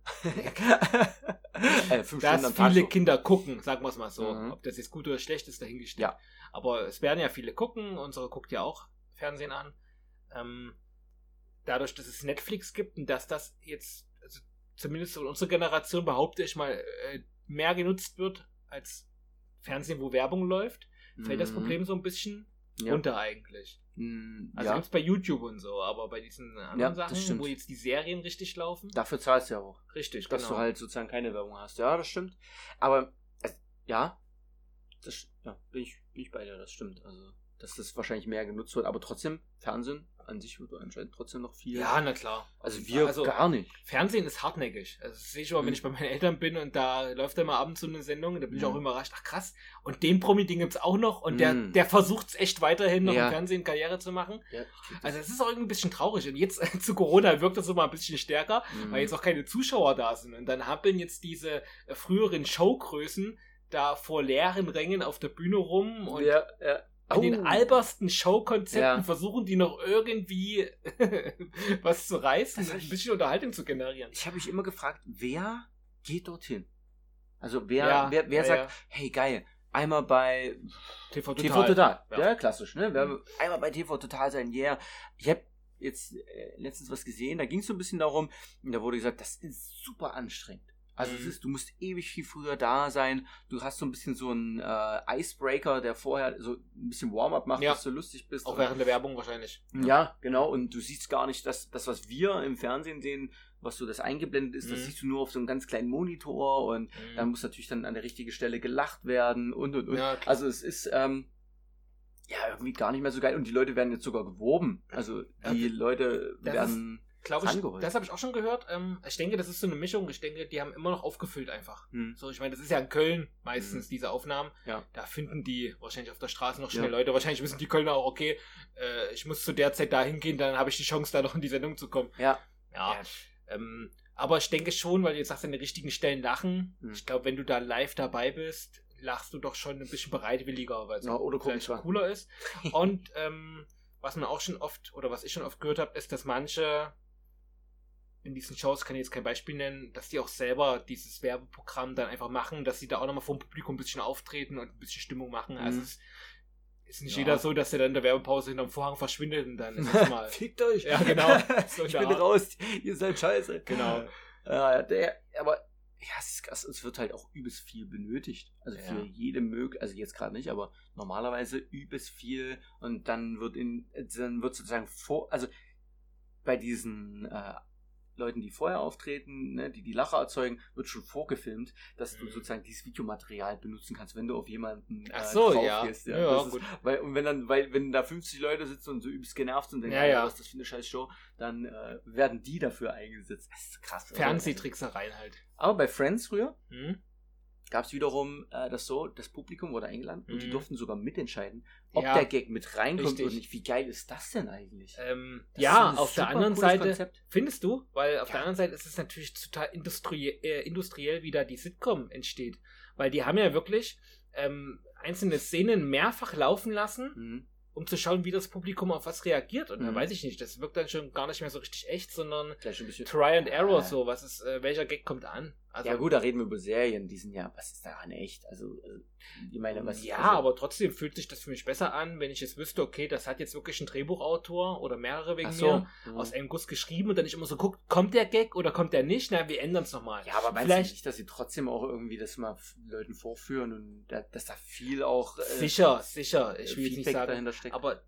äh, fünf dass Stunden am Tag viele so. Kinder gucken, sagen wir es mal so. Mhm. Ob das jetzt gut oder schlecht ist, dahingestellt. Ja. Aber es werden ja viele gucken, unsere guckt ja auch Fernsehen an. Ähm, dadurch, dass es Netflix gibt und dass das jetzt, also zumindest in unserer Generation, behaupte ich mal, äh, mehr genutzt wird als Fernsehen, wo Werbung läuft, fällt das Mhm. Problem so ein bisschen Ja. runter eigentlich. Mhm, Also ja. gibt's bei YouTube und so, aber bei diesen anderen Ja, das Sachen, stimmt. wo jetzt die Serien richtig laufen, Dafür zahlst du ja auch. richtig, Dass genau. du halt sozusagen keine Werbung hast. Ja, das stimmt. Aber es, ja, das ja, bin ich, bin ich bei dir, das stimmt. Also, dass das wahrscheinlich mehr genutzt wird, aber trotzdem, Fernsehen an sich wird anscheinend trotzdem noch viel. Ja, na klar. also wir also, gar nicht. Fernsehen ist hartnäckig. Also das sehe ich immer, Mhm. wenn ich bei meinen Eltern bin und da läuft dann mal abends so eine Sendung, da bin ich Mhm. auch überrascht. Ach krass. Und den Promi, den gibt's auch noch und der, Mhm. der versucht es echt weiterhin noch Ja. im Fernsehen Karriere zu machen. Ja, ich krieg das. Also es ist auch irgendwie ein bisschen traurig. Und jetzt zu Corona wirkt das immer ein bisschen stärker, Mhm. weil jetzt auch keine Zuschauer da sind. Und dann hampeln jetzt diese äh, früheren Showgrößen da vor leeren Rängen auf der Bühne rum und ja, ja. in den Oh. albersten Showkonzepten Ja. versuchen die noch irgendwie was zu reißen Das und hab ein ich- bisschen Unterhaltung zu generieren. Ich habe mich immer gefragt, wer geht dorthin? Also wer, Ja, wer, wer ja, sagt, ja. hey geil, einmal bei T V T V Total. Ja. Ja, klassisch, ne? Wer, einmal bei T V Total sein, yeah. Ich habe jetzt äh, letztens was gesehen, da ging es so ein bisschen darum, und da wurde gesagt, das ist super anstrengend. Also Mhm. es ist, du musst ewig viel früher da sein. Du hast so ein bisschen so einen äh, Icebreaker, der vorher so ein bisschen Warm-up macht, Ja. dass du lustig bist. Auch Und- während der Werbung wahrscheinlich. ja, genau. Und du siehst gar nicht, dass das, was wir im Fernsehen sehen, was so das eingeblendet ist, das Mhm. siehst du nur auf so einem ganz kleinen Monitor und Mhm. dann muss natürlich dann an der richtigen Stelle gelacht werden und und und. Ja, klar. Also es ist ähm, ja irgendwie gar nicht mehr so geil und die Leute werden jetzt sogar geworben. Also die Ja, Leute das werden Glaube ich, angeholt. das habe ich auch schon gehört. Ähm, ich denke, das ist so eine Mischung. Ich denke, die haben immer noch aufgefüllt einfach. hm, So, ich meine, das ist ja in Köln meistens, diese Aufnahmen. Ja. Da finden die wahrscheinlich auf der Straße noch schnell Ja. Leute. Wahrscheinlich wissen die Kölner auch, okay, äh, ich muss zu der Zeit da hingehen, dann habe ich die Chance, da noch in die Sendung zu kommen. ja. Ja. Ähm, aber ich denke schon, weil du jetzt sagst, an den richtigen Stellen lachen. Hm. Ich glaube, wenn du da live dabei bist, lachst du doch schon ein bisschen bereitwilliger, weil es Ja, oder vielleicht komischer. cooler ist. Und ähm, was man auch schon oft, oder was ich schon oft gehört habe, ist, dass manche in diesen Shows, kann ich jetzt kein Beispiel nennen, dass die auch selber dieses Werbeprogramm dann einfach machen, dass sie da auch nochmal vor dem Publikum ein bisschen auftreten und ein bisschen Stimmung machen. Also Mhm. es ist nicht Ja. jeder so, dass der dann in der Werbepause hinterm Vorhang verschwindet und dann ist es mal. Fickt euch. Ja, genau. So in ich der bin Art. raus. Ihr seid scheiße. Genau. Ja, der, aber ja, es, ist, krass, es wird halt auch übelst viel benötigt. Also Ja. für jede mögliche, also jetzt gerade nicht, aber normalerweise übelst viel und dann wird in, dann wird sozusagen vor, also bei diesen äh, Leuten, die vorher auftreten, ne, die die Lacher erzeugen, wird schon vorgefilmt, dass du Mhm. sozusagen dieses Videomaterial benutzen kannst, wenn du auf jemanden äh, Ach so, drauf ja. gehst. Ja, Ja, das gut. ist, weil, und wenn dann, weil, wenn da fünfzig Leute sitzen und so übelst genervt sind und denken, Ja, Alter, ja. was ist das für eine scheiß Show, dann äh, werden die dafür eingesetzt. Das ist krass. oder? Fernsehtricksereien halt. Aber bei Friends früher Hm? gab es wiederum äh, das so, das Publikum wurde eingeladen und die Mhm. durften sogar mitentscheiden, ob Ja. der Gag mit reinkommt Richtig. oder nicht. Wie geil ist das denn eigentlich? Ähm, Das ist ja, ein auf der super anderen cooles Seite, Konzept. findest du? Weil auf Ja. der anderen Seite ist es natürlich total industriell, äh, industriell, wie da die Sitcom entsteht. Weil die haben ja wirklich ähm, einzelne Szenen mehrfach laufen lassen, Mhm. um zu schauen, wie das Publikum auf was reagiert. Und da Mhm. weiß ich nicht, das wirkt dann schon gar nicht mehr so richtig echt, sondern Vielleicht ein bisschen. Try and Error, Ja. so, was ist, äh, welcher Gag kommt an? Also, Ja gut, da reden wir über Serien, die sind ja, was ist daran echt? Also, äh, ich meine, was ja, also, aber trotzdem fühlt sich das für mich besser an, wenn ich jetzt wüsste, okay, das hat jetzt wirklich ein Drehbuchautor oder mehrere wegen ach so. mir Mhm. aus einem Guss geschrieben und dann nicht immer so guckt, kommt der Gag oder kommt der nicht? Na, wir ändern es nochmal. Ja, aber meinst Vielleicht- du nicht, dass sie trotzdem auch irgendwie das mal f- Leuten vorführen und da, dass da viel auch äh, Sicher, sicher. Ich will jetzt nicht Feedback sagen, dahinter steckt? aber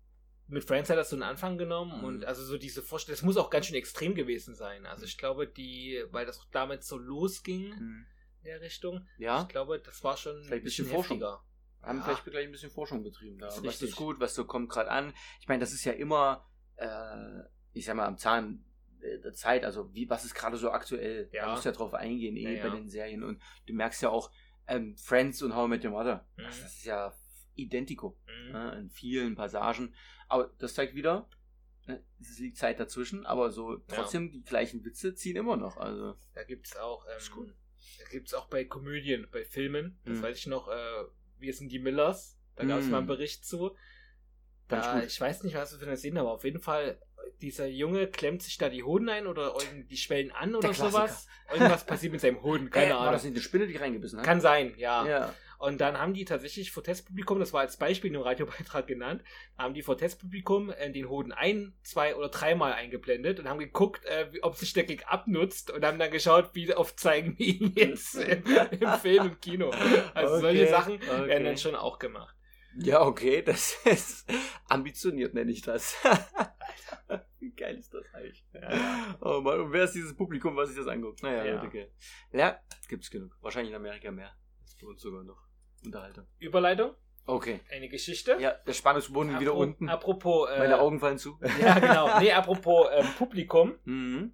mit Friends hat das so einen Anfang genommen Mhm. und also so diese Vorstellung, das muss auch ganz schön extrem gewesen sein. Also ich glaube, die, weil das auch damit so losging Mhm. in der Richtung, Ja, ich glaube, das war schon Vielleicht ein bisschen heftiger. haben Ja. vielleicht gleich ein bisschen Forschung betrieben. Da. Das ist Was ist richtig. gut, was so kommt gerade an. Ich meine, das ist ja immer, äh, ich sag mal, am Zahn äh, der Zeit, also wie, was ist gerade so aktuell? Ja. Da musst du ja drauf eingehen, eh, Ja, bei ja. den Serien. Und du merkst ja auch, ähm, Friends und How I Met Your Mother, Mhm. das ist ja identico. Mhm. Ne, in vielen Passagen. Aber das zeigt wieder, ne, es liegt Zeit dazwischen, aber so trotzdem die gleichen Witze ziehen immer noch. Also Da gibt es auch, ähm, Ist gut. da gibt's auch bei Komödien, bei Filmen, das Mhm. weiß ich noch, äh, Wir sind die Millers, da gab es Mhm. mal einen Bericht zu. Fand ich Da, gut. ich weiß nicht, was das für eine Szene, aber auf jeden Fall, dieser Junge klemmt sich da die Hoden ein oder irgendwie die Schwellen an oder Der Klassiker. sowas. Irgendwas passiert mit seinem Hoden, keine äh, war das Ahnung. nicht eine Spinne, die reingebissen hat? Kann sein, ja. Ja. Und dann haben die tatsächlich vor Testpublikum, das war als Beispiel in dem Radiobeitrag genannt, haben die vor Testpublikum äh, den Hoden ein, zwei oder dreimal eingeblendet und haben geguckt, äh, wie, ob sich der Gig abnutzt und haben dann geschaut, wie oft zeigen wir ihn jetzt im, im Film, im Kino. Also Okay, solche Sachen okay. werden dann schon auch gemacht. Ja, okay, das ist ambitioniert, nenne ich das. Alter, wie geil ist das eigentlich? Ja. Oh Mann, und wer ist dieses Publikum, was sich das anguckt? Naja, Ja. Leute, okay. Ja, gibt's genug. Wahrscheinlich in Amerika mehr. Das ist bei uns sogar noch Unterhaltung. Überleitung, Okay. eine Geschichte. Ja, der Spannungsboden wieder Apro- unten. Apropos, äh, Meine Augen fallen zu. ja genau, nee, apropos ähm, Publikum, Mhm.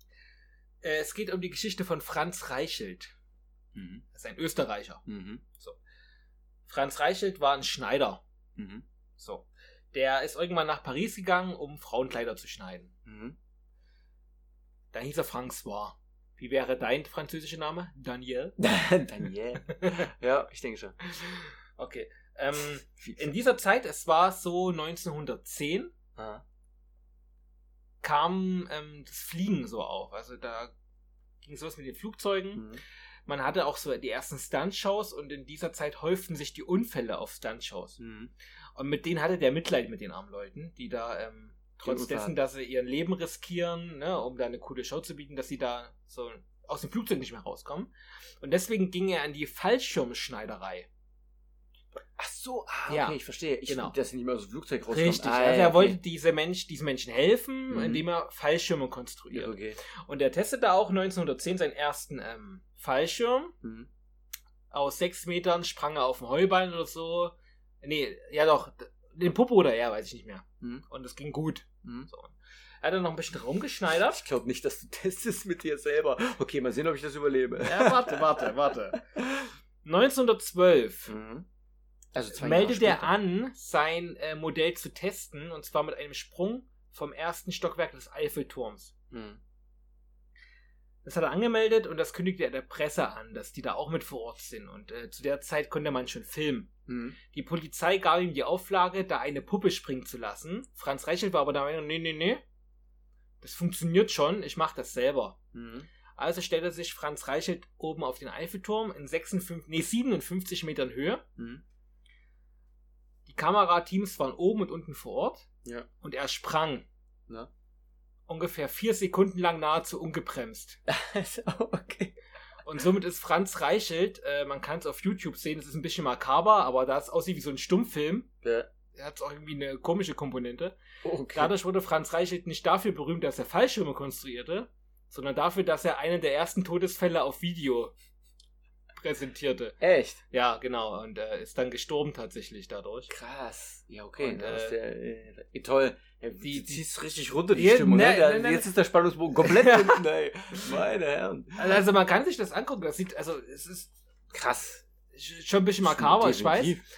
äh, es geht um die Geschichte von Franz Reichelt. Mhm. Das ist ein Österreicher. Mhm. Franz Reichelt war ein Schneider. Mhm. So. Der ist irgendwann nach Paris gegangen, um Frauenkleider zu schneiden. Mhm. Dann hieß er François. Wie wäre dein französischer Name? Daniel? Daniel. Ja, ich denke schon. Okay. Ähm, Viel- in dieser Zeit, es war so neunzehnhundertzehn, Ah. kam ähm, das Fliegen so auf. Also da ging es los mit den Flugzeugen. Mhm. Man hatte auch so die ersten Stuntshows und in dieser Zeit häuften sich die Unfälle auf Stuntshows. Mhm. Und mit denen hatte der Mitleid mit den armen Leuten, die da ähm, trotz Unfall dessen, hatten. dass sie ihren Leben riskieren, ne, um da eine coole Show zu bieten, dass sie da so aus dem Flugzeug nicht mehr rauskommen. Und deswegen ging er an die Fallschirmschneiderei. Ach so, ah, okay, Ja, ich verstehe. Ich, genau. dass sie nicht mehr aus dem Flugzeug rauskommt. Richtig. Ah, Also ja, er wollte okay. diese Mensch, diesen Menschen helfen, Mhm. indem er Fallschirme konstruiert. Okay. Und er testete auch neunzehnhundertzehn seinen ersten ähm, Fallschirm. Mhm. Aus sechs Metern sprang er auf den Heuballen oder so. Nee, ja doch, den Popo oder er, weiß ich nicht mehr. Mhm. Und es ging gut. Mhm. So. Er hat dann noch ein bisschen rumgeschneidert. Ich glaube nicht, dass du testest mit dir selber. Okay, mal sehen, ob ich das überlebe. Ja, warte, warte, warte. neunzehnhundertzwölf Mhm. Also zwei meldet Jahre er später. an, sein äh, Modell zu testen, und zwar mit einem Sprung vom ersten Stockwerk des Eiffelturms. Mhm. Das hat er angemeldet und das kündigte er der Presse an, dass die da auch mit vor Ort sind. Und äh, zu der Zeit konnte man schon filmen. Mhm. Die Polizei gab ihm die Auflage, da eine Puppe springen zu lassen. Franz Reichelt war aber der Meinung, nee, nee, nee, das funktioniert schon, ich mache das selber. Mhm. Also stellte sich Franz Reichelt oben auf den Eiffelturm in sechsundfünfzig, nee, siebenundfünfzig Metern Höhe. Mhm. Die Kamerateams waren oben und unten vor Ort. Ja. Und er sprang Ja. ungefähr vier Sekunden lang nahezu ungebremst. Okay. Und somit ist Franz Reichelt, äh, man kann es auf YouTube sehen, es ist ein bisschen makaber, aber da es aussieht wie so ein Stummfilm, Ja. hat auch irgendwie eine komische Komponente. Okay. Dadurch wurde Franz Reichelt nicht dafür berühmt, dass er Fallschirme konstruierte, sondern dafür, dass er einen der ersten Todesfälle auf Video präsentierte. Echt? Ja, genau. Und er äh, ist dann gestorben tatsächlich dadurch. Krass. Ja, okay. Und, da äh, ist der, äh, toll. Ja, die- die ziehst richtig runter, die Ja, Stimmung. ne, Ne? Der, ne, ne, jetzt ist der Spannungsbogen komplett unten, ey. Meine Herren. Also man kann sich das angucken. Das sieht, also es ist Krass. schon ein bisschen makaber, ich weiß. Definitiv.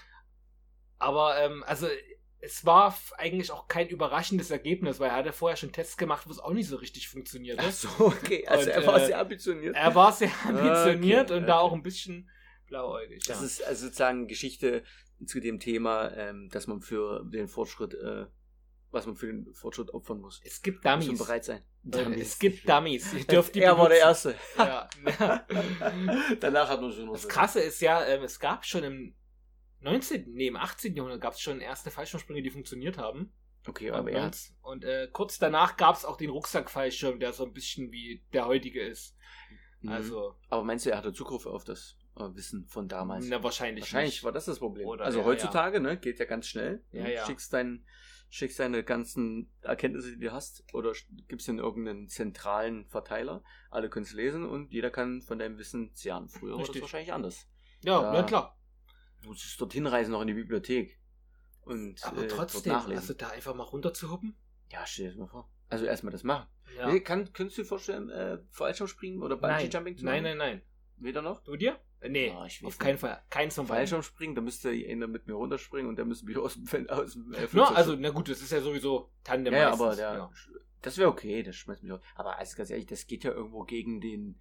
Aber ähm, also es war f- eigentlich auch kein überraschendes Ergebnis, weil er hatte vorher schon Tests gemacht, wo es auch nicht so richtig funktionierte. Ach so, okay. Also Und, er war äh, sehr ambitioniert. Er war sehr ambitioniert Okay, und da okay. auch ein bisschen blauäugig. Das ja. ist also sozusagen Geschichte zu dem Thema, ähm, dass man für den Fortschritt, äh, was man für den Fortschritt opfern muss. Es gibt Muss man Dummies. bereit sein. Äh, Es gibt Dummies. Ich dürfte die Er war der benutzen. Erste. Ja. Danach hat man schon noch Das Krasse ist ja, ähm, es gab schon im neunzehnten, nee, im achtzehnten Jahrhundert gab es schon erste Fallschirmspringer, die funktioniert haben. Okay, Und, aber er hat und, und äh, kurz danach gab es auch den Rucksackfallschirm, der so ein bisschen wie der heutige ist. Also, Also, aber meinst du, er hatte Zugriff auf das äh, Wissen von damals? na, wahrscheinlich, Wahrscheinlich nicht. war das das Problem. Oder- also ja, heutzutage, ne, geht ja ganz schnell. Ja, Ne? ja. Schickst dein, schickst deine ganzen Erkenntnisse, die du hast, oder sch- gibst in irgendeinen zentralen Verteiler. Alle können es lesen und jeder kann von deinem Wissen zehren. Früher war das Richtig. wahrscheinlich anders. Ja, Da- na klar. Du musstest dorthin reisen, noch in die Bibliothek. Und Aber äh, dort trotzdem, nachlesen. also da einfach mal runterzuhuppen. Ja, stell dir das mal vor. Also erstmal das machen. Ja. Nee, kann, könntest du dir vorstellen, äh, Fallschirmspringen oder Nein, Bungee-Jumping zu nein, machen? nein, nein. Weder noch? Du dir? Äh, Nee, Ah, ich weiß auf nicht. keinen Fall. Keins von beiden. Fallschirmspringen, da müsste einer mit mir runterspringen und der müsste mich aus dem Fen- aus dem äh, No, Flugzeug also, na gut, das ist ja sowieso Tandem ja, ja, meistens. aber der, ja. das wäre okay, das schmeißt mich aus. Aber also ganz ehrlich, das geht ja irgendwo gegen den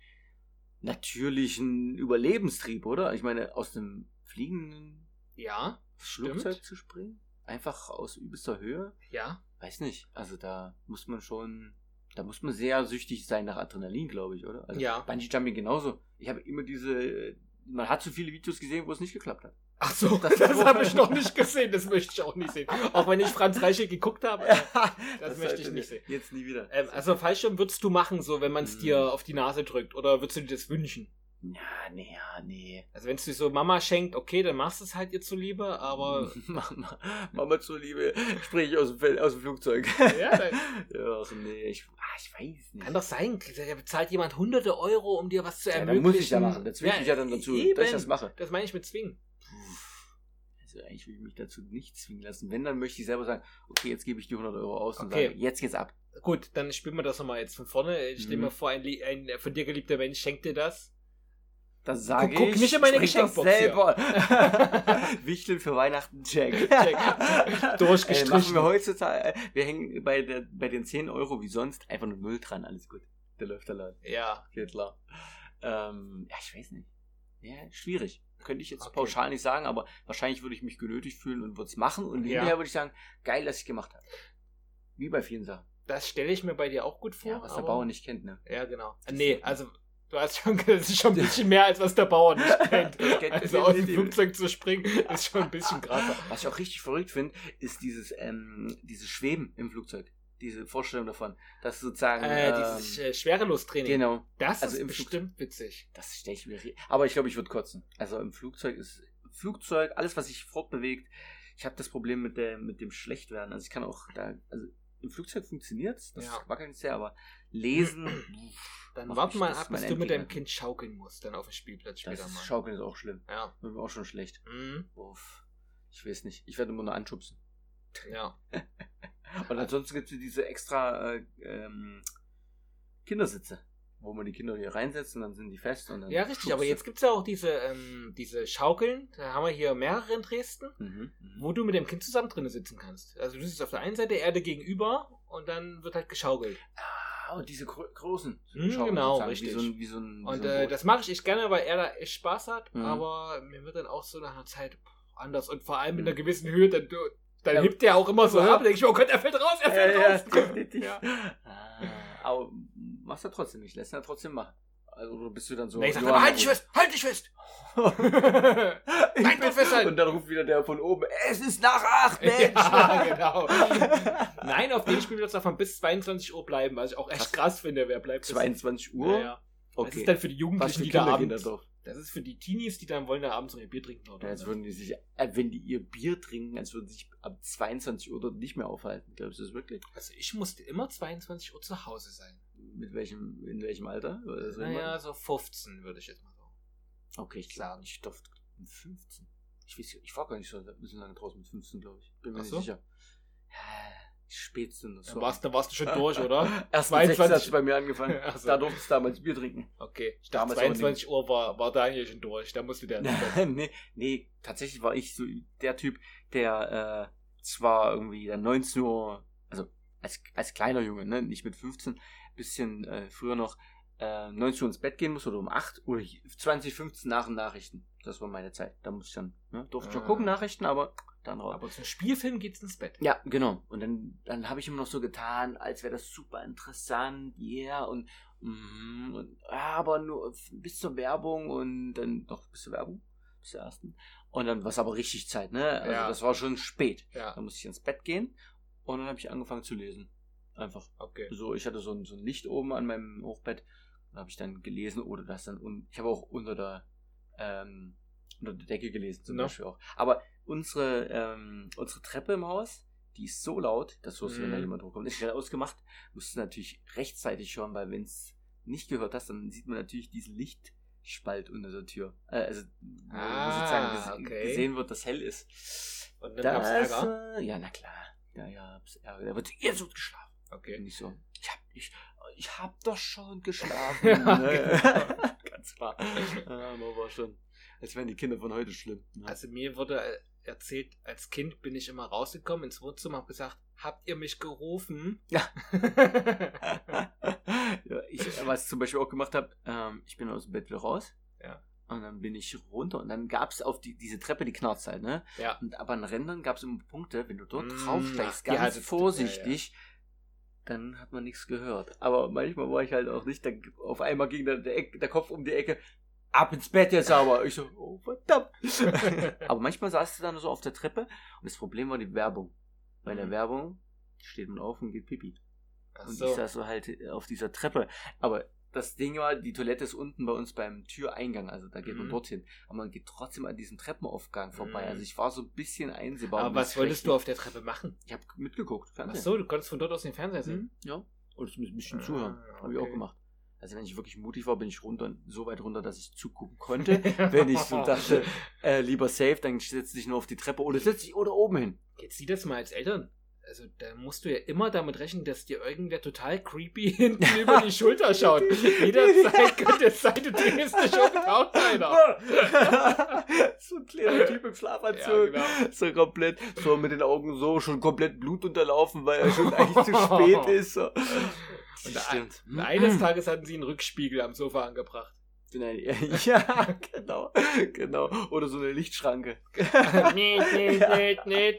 natürlichen Überlebenstrieb, oder? Ich meine, aus dem fliegenden Ja, Flugzeug stimmt. zu springen? Einfach aus übelster Höhe? Ja. Weiß nicht. Also da muss man schon, da muss man sehr süchtig sein nach Adrenalin, glaube ich, oder? Also Ja. Bungee Jumping genauso. Ich habe immer diese, man hat so viele Videos gesehen, wo es nicht geklappt hat. Ach so, Das- das, habe ich noch nicht gesehen. Das möchte ich auch nicht sehen. Auch wenn ich Franz Reichelt geguckt habe. Das möchte ich sollte nicht sehen. Jetzt nie wieder. Ähm, also Fallschirm würdest du machen, so wenn man es Mhm. dir auf die Nase drückt, oder würdest du dir das wünschen? Ja, nee, ja, nee. Also wenn es dir so Mama schenkt, okay, dann machst du es halt ihr zuliebe, aber Mama, Mama zuliebe, sprich ich aus dem, Fel- aus dem Flugzeug. ja, dann Ja, ach nee, ich, ah, ich weiß nicht. kann doch sein, da bezahlt jemand hunderte Euro, um dir was zu ja, ermöglichen. dann muss ich ja machen. Das zwingt mich ja dann dazu, eben. dass ich das mache. Das meine ich mit zwingen. Also eigentlich will ich mich dazu nicht zwingen lassen. Wenn, dann möchte ich selber sagen, okay, jetzt gebe ich die hundert Euro aus und Okay. sage, jetzt geht's ab. Gut, dann spielen wir das nochmal jetzt von vorne. Ich stelle Mhm. mir vor, ein, Lie- ein von dir geliebter Mensch schenkt dir das. Das sage Guck- guck ich. nicht in meine sprich doch Geschenkbox hier. selber. Wichteln für Weihnachten, Jack. Check. Durchgestrichen. Äh, machen wir heutzutage, wir hängen bei, der, bei den zehn Euro wie sonst einfach nur Null dran, alles gut. Der läuft der Laden. Ja, Geht klar. Ähm, ja, ich weiß nicht. Ja, schwierig. Könnte ich jetzt Okay. pauschal nicht sagen, aber wahrscheinlich würde ich mich genötigt fühlen und würde es machen und Ja. hinterher würde ich sagen, geil, dass ich gemacht habe. Wie bei vielen Sachen. das stelle ich mir bei dir auch gut vor. Ja, was der aber- Bauer nicht kennt, ne? Ja, genau. Das Nee, ist- also du hast schon, das ist schon ein bisschen mehr, als was der Bauer nicht kennt. Das kennt- Also aus dem definitiv. Flugzeug zu springen, ist schon ein bisschen krasser. Was ich auch richtig verrückt finde, ist dieses, ähm, dieses Schweben im Flugzeug. Diese Vorstellung davon. Dass sozusagen. Äh, ähm, dieses äh, Schwerelostraining. Genau. Das also ist im bestimmt witzig. Das stelle ich mir. ri- Aber ich glaube, ich würde kotzen. Also im Flugzeug ist. Flugzeug, alles, was sich fortbewegt. Ich habe das Problem mit, der, mit dem Schlechtwerden. Also ich kann auch da. Also im Flugzeug funktioniert es. Das Ja. wackelt nicht sehr, aber lesen. Dann Mach warte ich, mal das ist ab, bis mein du mit deinem Endgegner. Kind schaukeln musst, dann auf dem Spielplatz Das später ist, mal. Schaukeln ist auch schlimm. Ja. Wird mir auch schon schlecht. Mhm. Uff. Ich weiß nicht. Ich werde immer nur anschubsen. Ja. Und ansonsten gibt es diese extra äh, ähm, Kindersitze, wo man die Kinder hier reinsetzt und dann sind die fest. Und dann Ja, richtig, aber schubst du. jetzt gibt es ja auch diese, ähm, diese Schaukeln, da haben wir hier mehrere in Dresden, Mhm, mhm. wo du mit dem Kind zusammen drinnen sitzen kannst. Also du sitzt auf der einen Seite, Erde gegenüber und dann wird halt geschaukelt. Ah, und diese gro großen. Mhm, Schaukeln genau, sozusagen, richtig. Wie so ein, wie so ein, wie Und so ein äh, Boot. das mache ich echt gerne, weil er da echt Spaß hat, Mhm. aber mir wird dann auch so nach einer Zeit pff, anders und vor allem in Mhm. einer gewissen Höhe, dann, dann Ja. hebt der auch immer so Ja. ab, da denke ich mir, oh Gott, er fällt raus, er fällt ja, ja, raus. definitiv. Ja. Ah, aber machst du trotzdem nicht, lässt du ja trotzdem machen. Also oder bist du dann so. Nee, ich sag, Johann aber halt dich Ruhl? fest, halt dich fest. Ich Nein, bin du festhalten. Und dann ruft wieder der von oben, es ist nach acht, Mensch! Ja, genau. Nein, auf dem Spielplatz darf man bis zweiundzwanzig Uhr bleiben, was ich auch echt krass finde, wer bleibt. bis- zweiundzwanzig Uhr? Ja, ja. Das Okay. ist dann für die Was Jugendlichen, für die da Kinder gehen da abends. drauf? Das ist für die Teenies, die dann wollen, da abends noch ihr Bier trinken. Oder Ja, als so. würden die sich, äh, wenn die ihr Bier trinken, als würden sie sich ab zweiundzwanzig Uhr dort nicht mehr aufhalten. Glaubst du das wirklich? Also ich musste immer zweiundzwanzig Uhr zu Hause sein. Mit welchem, in welchem Alter? Oder so Naja, immer? so fünfzehn würde ich jetzt mal sagen. Okay, ich glaube, ich durfte mit fünfzehn. Ich weiß, ich war gar nicht so ein bisschen lange draußen mit fünfzehn, glaube ich. Bin mir Ach nicht so? sicher. Ja, spätestens. Das Da war- warst, da warst du schon durch, oder? Erst mit sechzehn hat es zweiundzwanzig bei mir angefangen. Ach so. Da durfte ich damals Bier trinken. Okay, ich Damals dachte, auch zweiundzwanzig Uhr war, war Daniel schon durch. Da musste der. nee, nee, tatsächlich war ich so der Typ, der äh, zwar irgendwie dann neunzehn Uhr, also als, als kleiner Junge, ne, nicht mit fünfzehn, bisschen äh, früher noch, äh, neunzehn Uhr ins Bett gehen muss oder um acht oder zwanzig, fünfzehn nach den Nachrichten. Das war meine Zeit. Da musste ich dann, ne, durfte ich schon Ah. gucken, Nachrichten, aber dann raus. Aber zum Spielfilm geht's ins Bett. Ja, genau. Und dann, dann habe ich immer noch so getan, als wäre das super interessant, yeah, und, mm, und ja, aber nur bis zur Werbung und dann noch bis zur Werbung, bis zur ersten. Und dann war es aber richtig Zeit, ne? Also Ja. das war schon spät. Ja, Da musste ich ins Bett gehen und dann habe ich angefangen zu lesen. Einfach. okay. So, ich hatte so ein, so ein Licht oben an meinem Hochbett. Da habe ich dann gelesen oder das dann, und ich habe auch unter der, ähm, unter der Decke gelesen zum No. Beispiel auch. Aber unsere, ähm, unsere Treppe im Haus, die ist so laut, dass so, wenn da Mhm. jemand hochkommt, ist schnell ausgemacht, musst du natürlich rechtzeitig schauen, weil wenn es nicht gehört hast, dann sieht man natürlich diesen Lichtspalt unter der Tür. Äh, also, wo Ah, sozusagen gese okay. gesehen wird, dass hell ist. Und dann gab's Ärger. äh, ja, na klar. Ja, ja, hab's Ärger. Da wird jetzt wird geschlafen. Okay. Nicht so. Ich hab, ich, ich hab doch schon geschlafen. Ja, ne? genau. Ganz wahr. Ja, aber war schon. Als wären die Kinder von heute schlimm. Ne? Also mir wurde äh, erzählt, als Kind bin ich immer rausgekommen ins Wohnzimmer und hab gesagt, habt ihr mich gerufen? Ja. ja, ich, was ich zum Beispiel auch gemacht habe, ähm, ich bin aus dem Bett wieder raus. Ja. Und dann bin ich runter und dann gab es auf die, diese Treppe, die knarzt halt, ne? Ja. Und aber an Rändern gab es immer Punkte, wenn du dort Mm, draufsteigst, ach, die ganz haltet- vorsichtig, dann hat man nichts gehört. Aber manchmal war ich halt auch nicht, dann auf einmal ging der, der, Eck, der Kopf um die Ecke, ab ins Bett jetzt aber. Ich so, oh verdammt. Aber manchmal saß du dann so auf der Treppe und das Problem war die Werbung. Bei der Mhm. Werbung steht man auf und geht pipi. Ach Und so. ich saß so halt auf dieser Treppe. Aber das Ding war, die Toilette ist unten bei uns beim Türeingang, also da geht man Mhm. dorthin. Aber man geht trotzdem an diesem Treppenaufgang vorbei. Mhm. Also ich war so ein bisschen einsehbar. Aber und was das wolltest schlecht. du auf der Treppe machen? Ich habe mitgeguckt, Ach Fernsehen. so, du konntest von dort aus den Fernseher sehen. Mhm, ja. Und ein bisschen Ah, zuhören. Habe ich auch okay. gemacht. Also wenn ich wirklich mutig war, bin ich runter, so weit runter, dass ich zugucken konnte. Wenn ich so dachte, äh, lieber safe, dann setz dich nur auf die Treppe oder setz dich oder oben hin. Jetzt sieh das mal als Eltern. Also da musst du ja immer damit rechnen, dass dir irgendwer total creepy hinten über die Schulter schaut. Jederzeit könnte es sein, du drehst dich um, taucht einer. So ein kleiner Typ im Schlafanzug. Ja, genau. So komplett, so mit den Augen so, schon komplett blutunterlaufen, weil er schon eigentlich zu spät ist. So. Und Stimmt. Und eines Tages hatten sie einen Rückspiegel am Sofa angebracht. Nein, ja, genau, genau. Oder so eine Lichtschranke. Nicht, nicht, Ja. nicht, nicht.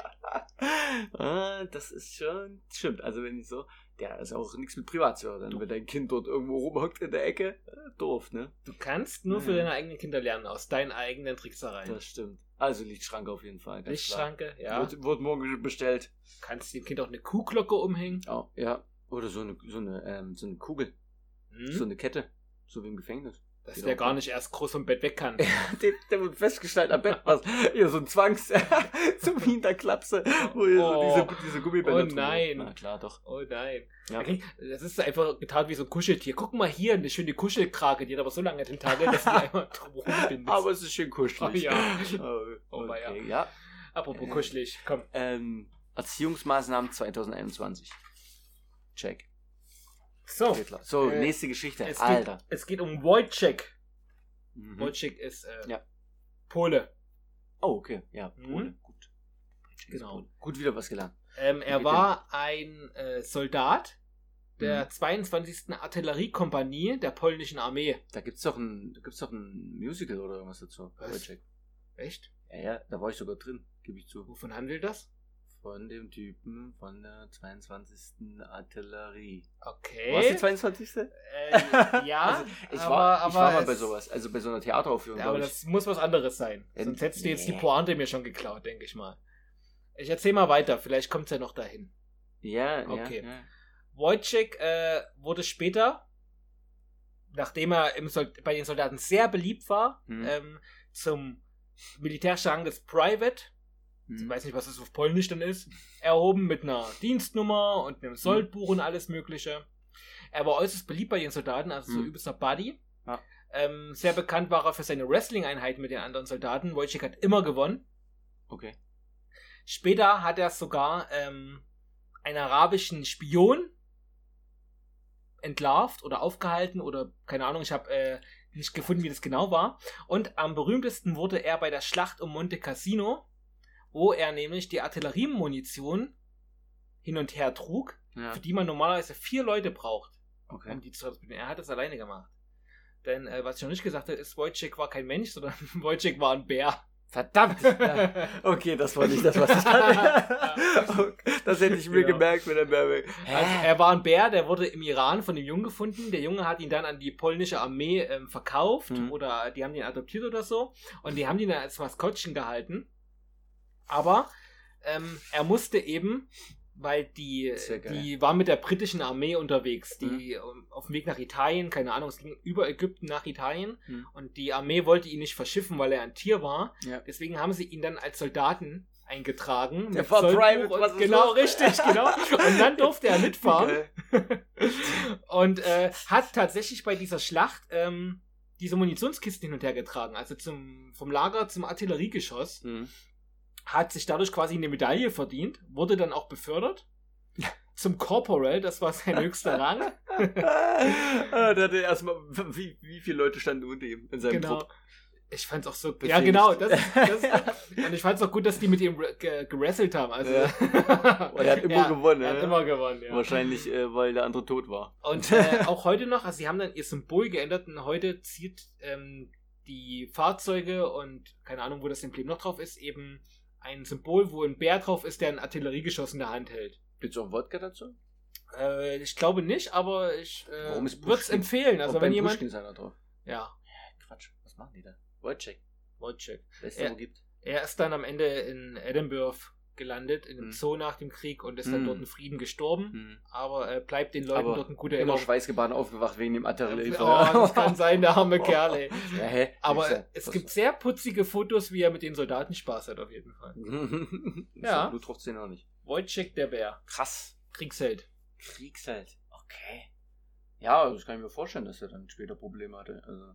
Ah, das ist schon, stimmt. Also wenn ich so, der ist auch nichts mit Privatsphäre. Dann, wenn dein Kind dort irgendwo rumhockt in der Ecke, äh, doof, ne? Du kannst nur für Ja. deine eigenen Kinder lernen, aus deinen eigenen Tricksereien. Das stimmt. Also Lichtschranke auf jeden Fall. Ganz Lichtschranke, klar. ja. Wird, wird morgen bestellt. Kannst dem Kind auch eine Kuhglocke umhängen. Oh, ja. Oder so eine, so eine, ähm, so eine Kugel. Hm? So eine Kette. So wie im Gefängnis. Dass Geht der auch gar gut. nicht erst groß vom Bett weg kann. der, der wird festgestellt am Bett. Was? Hier so ein Zwangs... zum Hinterklapse. Wo hier Oh. so diese, diese Gummibänder Oh drin nein. sind. Na klar, doch. Oh nein. Ja. Okay, das ist einfach getan wie so ein Kuscheltier. Guck mal hier, eine schöne Kuschelkrake, die hat aber so lange Tentakel, dass die einfach drum bindet. Aber es ist schön kuschelig. Oh ja. Oh, Oh, okay, ja. ja. Apropos kuschelig, komm. Ähm, Erziehungsmaßnahmen zwanzig einundzwanzig. Check. So, Geht klar. So, Äh, nächste Geschichte. es Alter. geht, es geht um Wojciech. Mhm. Wojciech ist äh, Ja. Pole. Oh, okay. Ja, Mhm. Pole. Gut. Wojciech ist Genau. Pole. Gut, wieder was gelernt. Ähm, er Geht war ein äh, Soldat der Mhm. zweiundzwanzigsten Artilleriekompanie der polnischen Armee. Da gibt's doch ein, da gibt's doch ein Musical oder irgendwas dazu. Was? Wojciech. Echt? Ja, ja, da war ich sogar drin, gebe ich zu. Wovon handelt das? Von dem Typen von der zweiundzwanzigsten Artillerie. Okay. Warst du die zweiundzwanzigste? Äh, ja, Also, ich aber, war, aber ich war mal es- bei sowas, also bei so einer Theateraufführung, Ja, aber glaube ich. das muss was anderes sein. Ähm, Sonst hättest du jetzt nee. die Pointe mir schon geklaut, denke ich mal. Ich erzähl mal weiter, vielleicht kommt es ja noch dahin. Ja, Okay. ja, ja. Wojciech äh, wurde später, nachdem er im Sol- bei den Soldaten sehr beliebt war, Mhm. ähm, zum militärischen Rang des Private, ich Hm. weiß nicht, was das auf Polnisch dann ist, erhoben mit einer Dienstnummer und einem Soldbuch und alles Mögliche. Er war äußerst beliebt bei den Soldaten, also so Mhm. übelster Buddy. Ja. Ähm, sehr bekannt war er für seine Wrestling-Einheiten mit den anderen Soldaten. Wojciech hat immer gewonnen. Okay. Später hat er sogar ähm, einen arabischen Spion entlarvt oder aufgehalten oder keine Ahnung, ich habe äh, nicht gefunden, wie das genau war. Und am berühmtesten wurde er bei der Schlacht um Monte Cassino, wo er nämlich die Artilleriemunition hin und her trug, Ja. für die man normalerweise vier Leute braucht, Okay. um die zu transportieren. Er hat das alleine gemacht. Denn, äh, was ich noch nicht gesagt habe, ist, Wojciech war kein Mensch, sondern Wojciech war ein Bär. Verdammt! Ja. Okay, das war nicht das, was ich hatte. Okay, das hätte ich mir Genau. gemerkt mit der Bärbe. Also, er war ein Bär, der wurde im Iran von dem Jungen gefunden. Der Junge hat ihn dann an die polnische Armee ähm, verkauft Mhm. oder die haben ihn adoptiert oder so. Und die haben ihn dann als Maskottchen gehalten. Aber ähm, er musste eben, weil die, Sehr geil. die war mit der britischen Armee unterwegs, die ähm, auf dem Weg nach Italien, keine Ahnung, es ging über Ägypten nach Italien. Mhm. Und die Armee wollte ihn nicht verschiffen, weil er ein Tier war. Ja. Deswegen haben sie ihn dann als Soldaten eingetragen. Der mit war Soldbuch private, und- was ist Genau, los? richtig, genau. Und dann durfte er mitfahren. Geil. Und äh, hat tatsächlich bei dieser Schlacht ähm, diese Munitionskisten hin und her getragen. Also zum, vom Lager zum Artilleriegeschoss. Mhm. Hat sich dadurch quasi eine Medaille verdient. Wurde dann auch befördert. Zum Corporal, das war sein höchster Rang. ah, der hatte erstmal, wie, wie viele Leute standen unter ihm in seinem Genau. Trupp? Ich fand's auch so. Befähigt. Ja, genau. Das, das, und ich fand's auch gut, dass die mit ihm ge- gerasselt haben. Also, Ja. Oh, der hat immer Ja, gewonnen, Er hat ja? immer gewonnen, ja. Wahrscheinlich, äh, weil der andere tot war. Und äh, auch heute noch, also sie haben dann ihr Symbol geändert und heute zieht ähm, die Fahrzeuge und keine Ahnung, wo das Emblem noch drauf ist, eben ein Symbol, wo ein Bär drauf ist, der ein Artilleriegeschoss in der Hand hält. Gibt's auch Wodka dazu? Äh, ich glaube nicht, aber ich äh, Warum ist würde es Pushkin? empfehlen. Also Auch wenn beim jemand. Pushkin ist einer drauf. Ja, Quatsch, was machen die da? Wojciech, Wojciech. wer es Ja. da wo gibt. Er ist dann am Ende in Edinburgh gelandet, in einem Hm. Zoo nach dem Krieg und ist dann Hm. dort in Frieden gestorben. Hm. Aber äh, bleibt den Leuten Aber dort ein guter Immer Erinnerung. schweißgebaden aufgewacht wegen dem Oh, Artilleriefeuer. das kann sein, der arme Kerl, ey. Ja, hä? Aber Wichser. es Was- gibt sehr putzige Fotos, wie er mit den Soldaten Spaß hat, auf jeden Fall. ja. Ja. Bluttropfen auch nicht. Wojciech der Bär. Krass. Kriegsheld. Kriegsheld. Okay. Ja, das kann ich mir vorstellen, dass er dann später Probleme hatte. Also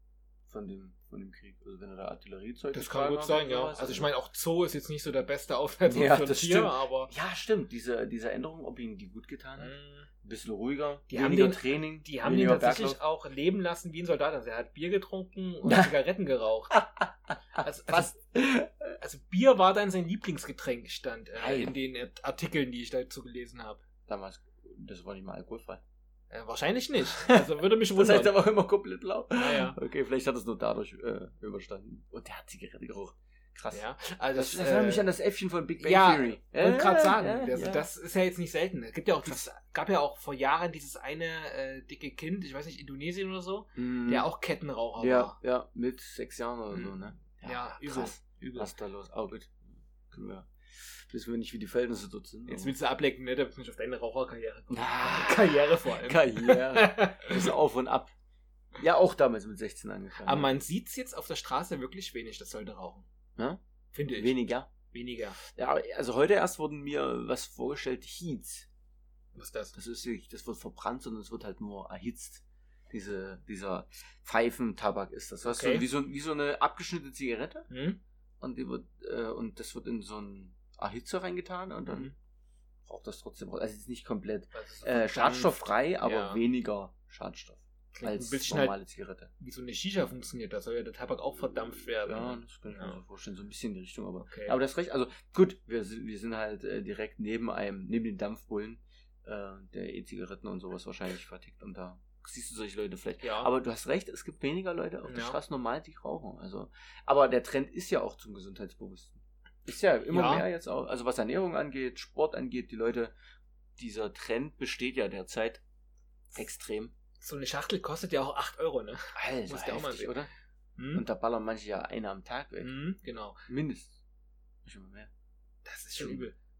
von dem, von dem Krieg. Also wenn er da Artilleriezeug Das kann getragen gut hat sein, und ja. sowas, Also ich meine, auch Zoo ist jetzt nicht so der beste Aufwärter Ja, für ein das Tier, stimmt. aber Ja, stimmt. Diese, diese Änderung, ob ihnen die gut getan hat. mh, Ein bisschen ruhiger, Die haben weniger den- Training, die haben ihn weniger tatsächlich Berglauf. auch leben lassen wie ein Soldat. Also er hat Bier getrunken und Ja. Zigaretten geraucht. Also, also, Fast. also Bier war dann sein Lieblingsgetränk, stand äh, Geil. in den Artikeln, die ich dazu gelesen habe. Damals, das war nicht mal alkoholfrei. Äh, wahrscheinlich nicht. Also würde mich Das wundern. heißt, er war immer komplett lau. Naja. Okay, vielleicht hat es nur dadurch äh, überstanden. Und der hat Zigarette geraucht. Krass. Ja, also Das das, erinnert äh, mich an das Äffchen von Big Bang ja, Theory. wollte gerade sagen, ja, also ja. das ist ja jetzt nicht selten. Es gibt ja auch dieses, gab ja auch vor Jahren dieses eine äh, dicke Kind, ich weiß nicht, Indonesien oder so, Mhm. der auch Kettenraucher Ja, war. ja, mit sechs Jahren oder so, Mhm. ne? Ja, übel. krass. übel. Was ist da los? Oh, gut. Können wir, wissen wir nicht, wie die Verhältnisse dort sind. Jetzt aber- willst du ablenken, ne? Da bist du nicht auf deine Raucherkarriere. Ah. Karriere vor allem. Karriere. Das ist auf und ab. Ja, auch damals mit sechzehn angefangen. Aber man sieht es jetzt auf der Straße wirklich wenig, das sollte rauchen. Ja? Finde ich. Weniger. Weniger. Ja, also heute erst wurden mir was vorgestellt, Heats. Was ist das? Das ist nicht, das wird verbrannt, sondern es wird halt nur erhitzt. Diese, dieser Pfeifentabak ist das. Weißt Okay. du, wie so, wie so eine abgeschnittene Zigarette. Hm? Und, die wird, äh, und das wird in so einen Erhitzer reingetan und dann Mhm. braucht das trotzdem. Also es ist nicht komplett Also so äh, verdampft. schadstofffrei, aber Ja. weniger Schadstoff Klingt als ein bisschen normale halt, Zigarette. wie so eine Shisha funktioniert. Da soll ja der Tabak auch verdampft werden. Ja, das kann ich mir Ja. so vorstellen, so ein bisschen in die Richtung, aber. Okay. Aber das ist recht, also gut, wir sind, wir sind halt äh, direkt neben einem, neben den Dampfbullen, äh, der E-Zigaretten und sowas wahrscheinlich vertickt und da siehst du solche Leute vielleicht. Ja. Aber du hast recht, es gibt weniger Leute auf der Ja. Straße normal, die rauchen. Also, aber der Trend ist ja auch zum Gesundheitsbewussten. Ist ja immer Ja. mehr jetzt auch. Also was Ernährung angeht, Sport angeht, die Leute, dieser Trend besteht ja derzeit extrem. So eine Schachtel kostet ja auch acht Euro, ne? Alter, Musst du auch mal heftig, sehen. oder? Hm? Und da ballern manche ja eine am Tag weg. Hm, genau. Mindestens. Nicht immer mehr. Das ist schon übel.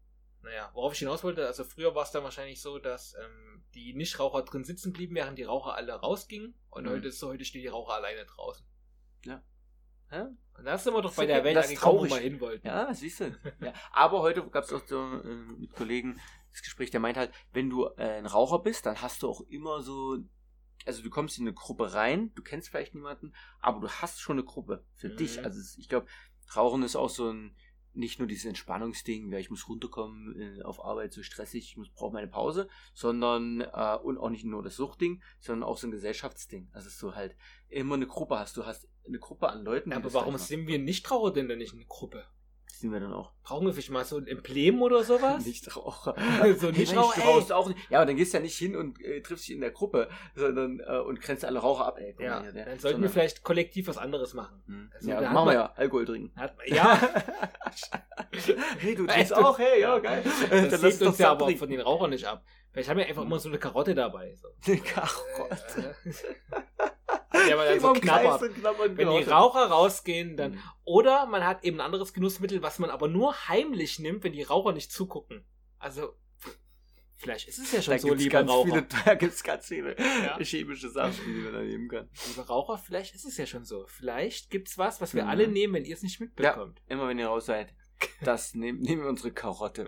naja, worauf ich hinaus wollte, also früher war es dann wahrscheinlich so, dass ähm, die Nichtraucher drin sitzen blieben, während die Raucher alle rausgingen. Und Mhm. heute ist so, heute stehen die Raucher alleine draußen. Ja. Ja? Und da sind wir doch Das bei ist der okay, Welt das ist angekommen, wo traurig. wir hin wollten. Ja, siehst du. Ja. Aber heute gab es auch so äh, mit Kollegen das Gespräch, der meint halt, wenn du äh, ein Raucher bist, dann hast du auch immer so, also du kommst in eine Gruppe rein, du kennst vielleicht niemanden, aber du hast schon eine Gruppe für Mhm. dich. Also es- ich glaube, Rauchen ist auch so ein, nicht nur dieses Entspannungsding, ja, ich muss runterkommen äh, auf Arbeit, so stressig, ich muss brauche meine Pause, sondern äh, und auch nicht nur das Suchtding, sondern auch so ein Gesellschaftsding. Also dass du halt immer eine Gruppe hast. Du hast eine Gruppe an Leuten, die Aber das warum gleich sind wir Nichtraucher denn denn nicht eine Gruppe? machen. Sind wir dann auch. Brauchen wir vielleicht mal so ein Emblem oder sowas? Nichtraucher. So Hey, Nichtraucher, Mensch, du ey. rauchst auch nicht. Ja, aber dann gehst du ja nicht hin und äh, triffst dich in der Gruppe, sondern äh, und grenzt alle Raucher ab. Ey, guck Ja, mal hier, der- dann sollten wir sondern- vielleicht kollektiv was anderes machen. Hm. Also, ja, da hat machen wir man- ja. Alkohol trinken. Hat, ja, Hey, du Weißt trinkst du- auch? Hey, ja, geil. Äh, das lass sieht uns doch ja zusammen aber trinken. von den Rauchern nicht ab. Vielleicht haben wir einfach Hm. immer so eine Karotte dabei. So. Eine Karotte. Ja, aber dann so Immer im Kreis knabbert. und knabbern Wenn die Karotte. Raucher rausgehen, dann. Hm. Oder man hat eben ein anderes Genussmittel, was man aber nur heimlich nimmt, wenn die Raucher nicht zugucken. Also, vielleicht ist es ja schon Da so, gibt's liebe ganz Raucher. viele, da gibt's ganz viele Ja. chemische Sachen, die man da nehmen kann. Liebe Raucher, vielleicht ist es ja schon so. Vielleicht gibt's was, was wir Mhm. alle nehmen, wenn ihr es nicht mitbekommt. Immer wenn ihr raus seid, das nehmen, nehmen wir unsere Karotte.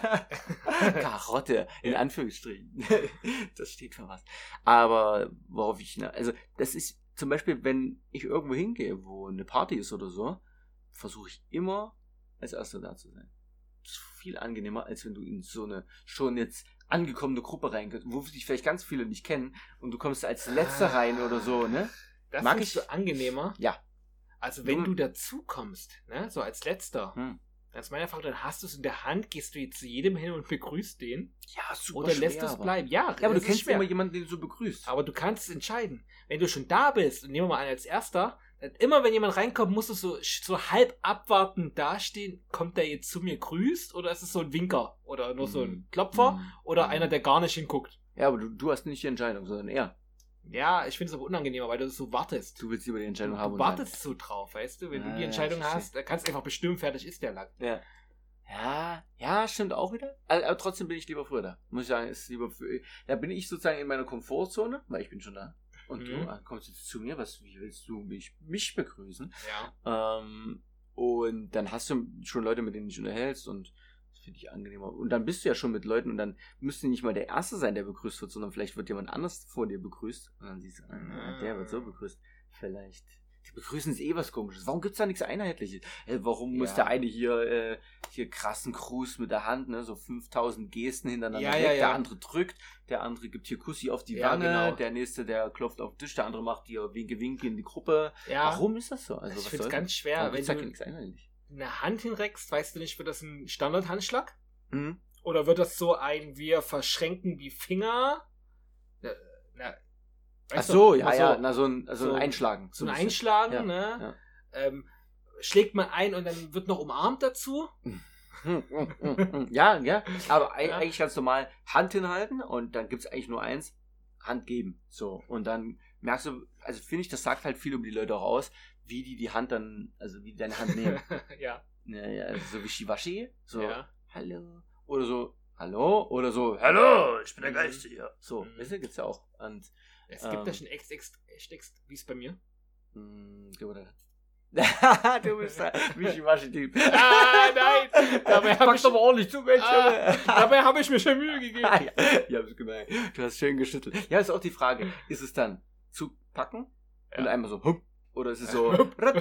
Karotte, in Anführungsstrichen. Das steht für was. Aber worauf ich, ne, also das ist zum Beispiel, wenn ich irgendwo hingehe, wo eine Party ist oder so, versuche ich immer als Erster da zu sein. Das ist viel angenehmer, als wenn du in so eine schon jetzt angekommene Gruppe reingehst, wo dich vielleicht ganz viele nicht kennen und du kommst als Letzter rein oder so, ne? Das Mag findest ich- du angenehmer. Ja. Also wenn Du- du dazu kommst, ne, so als Letzter, Hm. dann ist meine Frage, dann hast du es in der Hand, gehst du jetzt zu jedem hin und begrüßt den Ja, super oder lässt schwer, du es aber- bleiben? Ja, Ja, aber du das ist kennst schwer. immer jemanden, den du so begrüßt. Aber du kannst es entscheiden. Wenn du schon da bist, und nehmen wir mal an als Erster, dann immer wenn jemand reinkommt, musst du so, so halb abwartend dastehen, kommt der jetzt zu mir, grüßt, oder ist es so ein Winker? Oder nur so ein Mhm. Klopfer? Mhm. Oder Mhm. einer, der gar nicht hinguckt? Ja, aber du, du hast nicht die Entscheidung, sondern er. Ja, ich finde es aber unangenehmer, weil du so wartest. Du willst lieber die Entscheidung Du haben. und wartest so drauf, weißt du? Wenn Ja, du die ja, Entscheidung ich verstehe. hast, dann kannst du einfach bestimmen, fertig ist der lang. dann- Ja. Ja, ja, stimmt auch wieder. Aber, aber trotzdem bin ich lieber früher da. Muss ich sagen, ist lieber für, da bin ich sozusagen in meiner Komfortzone, weil ich bin schon da. Und Mhm. du äh, kommst jetzt zu mir, was, wie willst du mich, mich begrüßen? Ja. Ähm, und dann hast du schon Leute, mit denen du dich unterhältst und das finde ich angenehmer. Und dann bist du ja schon mit Leuten und dann müsste nicht mal der Erste sein, der begrüßt wird, sondern vielleicht wird jemand anders vor dir begrüßt. Und dann siehst du, ah, der wird so begrüßt. Vielleicht. Die begrüßen ist eh was Komisches. Warum gibt's da nichts Einheitliches? Äh, warum muss Ja. der eine hier, äh, hier krassen Gruß mit der Hand, ne, so fünftausend Gesten hintereinander Ja, weg, ja, der ja. andere drückt, der andere gibt hier Kussi auf die Ja, Wange, genau. der nächste, der klopft auf den Tisch, der andere macht hier Winke Winke in die Gruppe. Ja. Warum ist das so? Also, ich was finde es soll ganz das? schwer, Warum wenn gibt's da du nichts einheitlich? eine Hand hinreckst, weißt du nicht, wird das ein Standardhandschlag? Mhm. Oder wird das so ein, wir verschränken die Finger? Na, na, Ach weißt so, du, ja, mal ja, na, so ein, also so- ein Einschlagen. So ein ein bisschen. Einschlagen, Ja, ne? ja. Ähm, schlägt man ein und dann wird noch umarmt dazu? Hm, hm, hm, hm. Ja, ja, aber eig- Ja. eigentlich ganz normal Hand hinhalten und dann gibt's eigentlich nur eins, Hand geben. So, und dann merkst du, also finde ich, das sagt halt viel über die Leute auch aus, wie die die Hand dann, also wie die deine Hand nehmen. Ja. Ja, ja, also so wie Shiwashi, so, Ja. hallo, oder so, hallo, oder so, hallo, ich bin der Mhm. Geist hier. So, Mhm. weißt du, gibt's ja auch. Und, Es gibt Ähm. da schon echt, echt, echt, echt wie es bei mir. mh, du, oder? Du bist der Wischiwaschi-Typ. Ah, nein! Dabei habe ich, aber ordentlich zu, Mensch. ah, dabei hab ich mir schon Mühe gegeben. Ah, ja, ich hab's gemerkt. Du hast schön geschüttelt. Ja, ist auch die Frage, ist es dann zu packen und Ja. einmal so, hup, oder ist es so,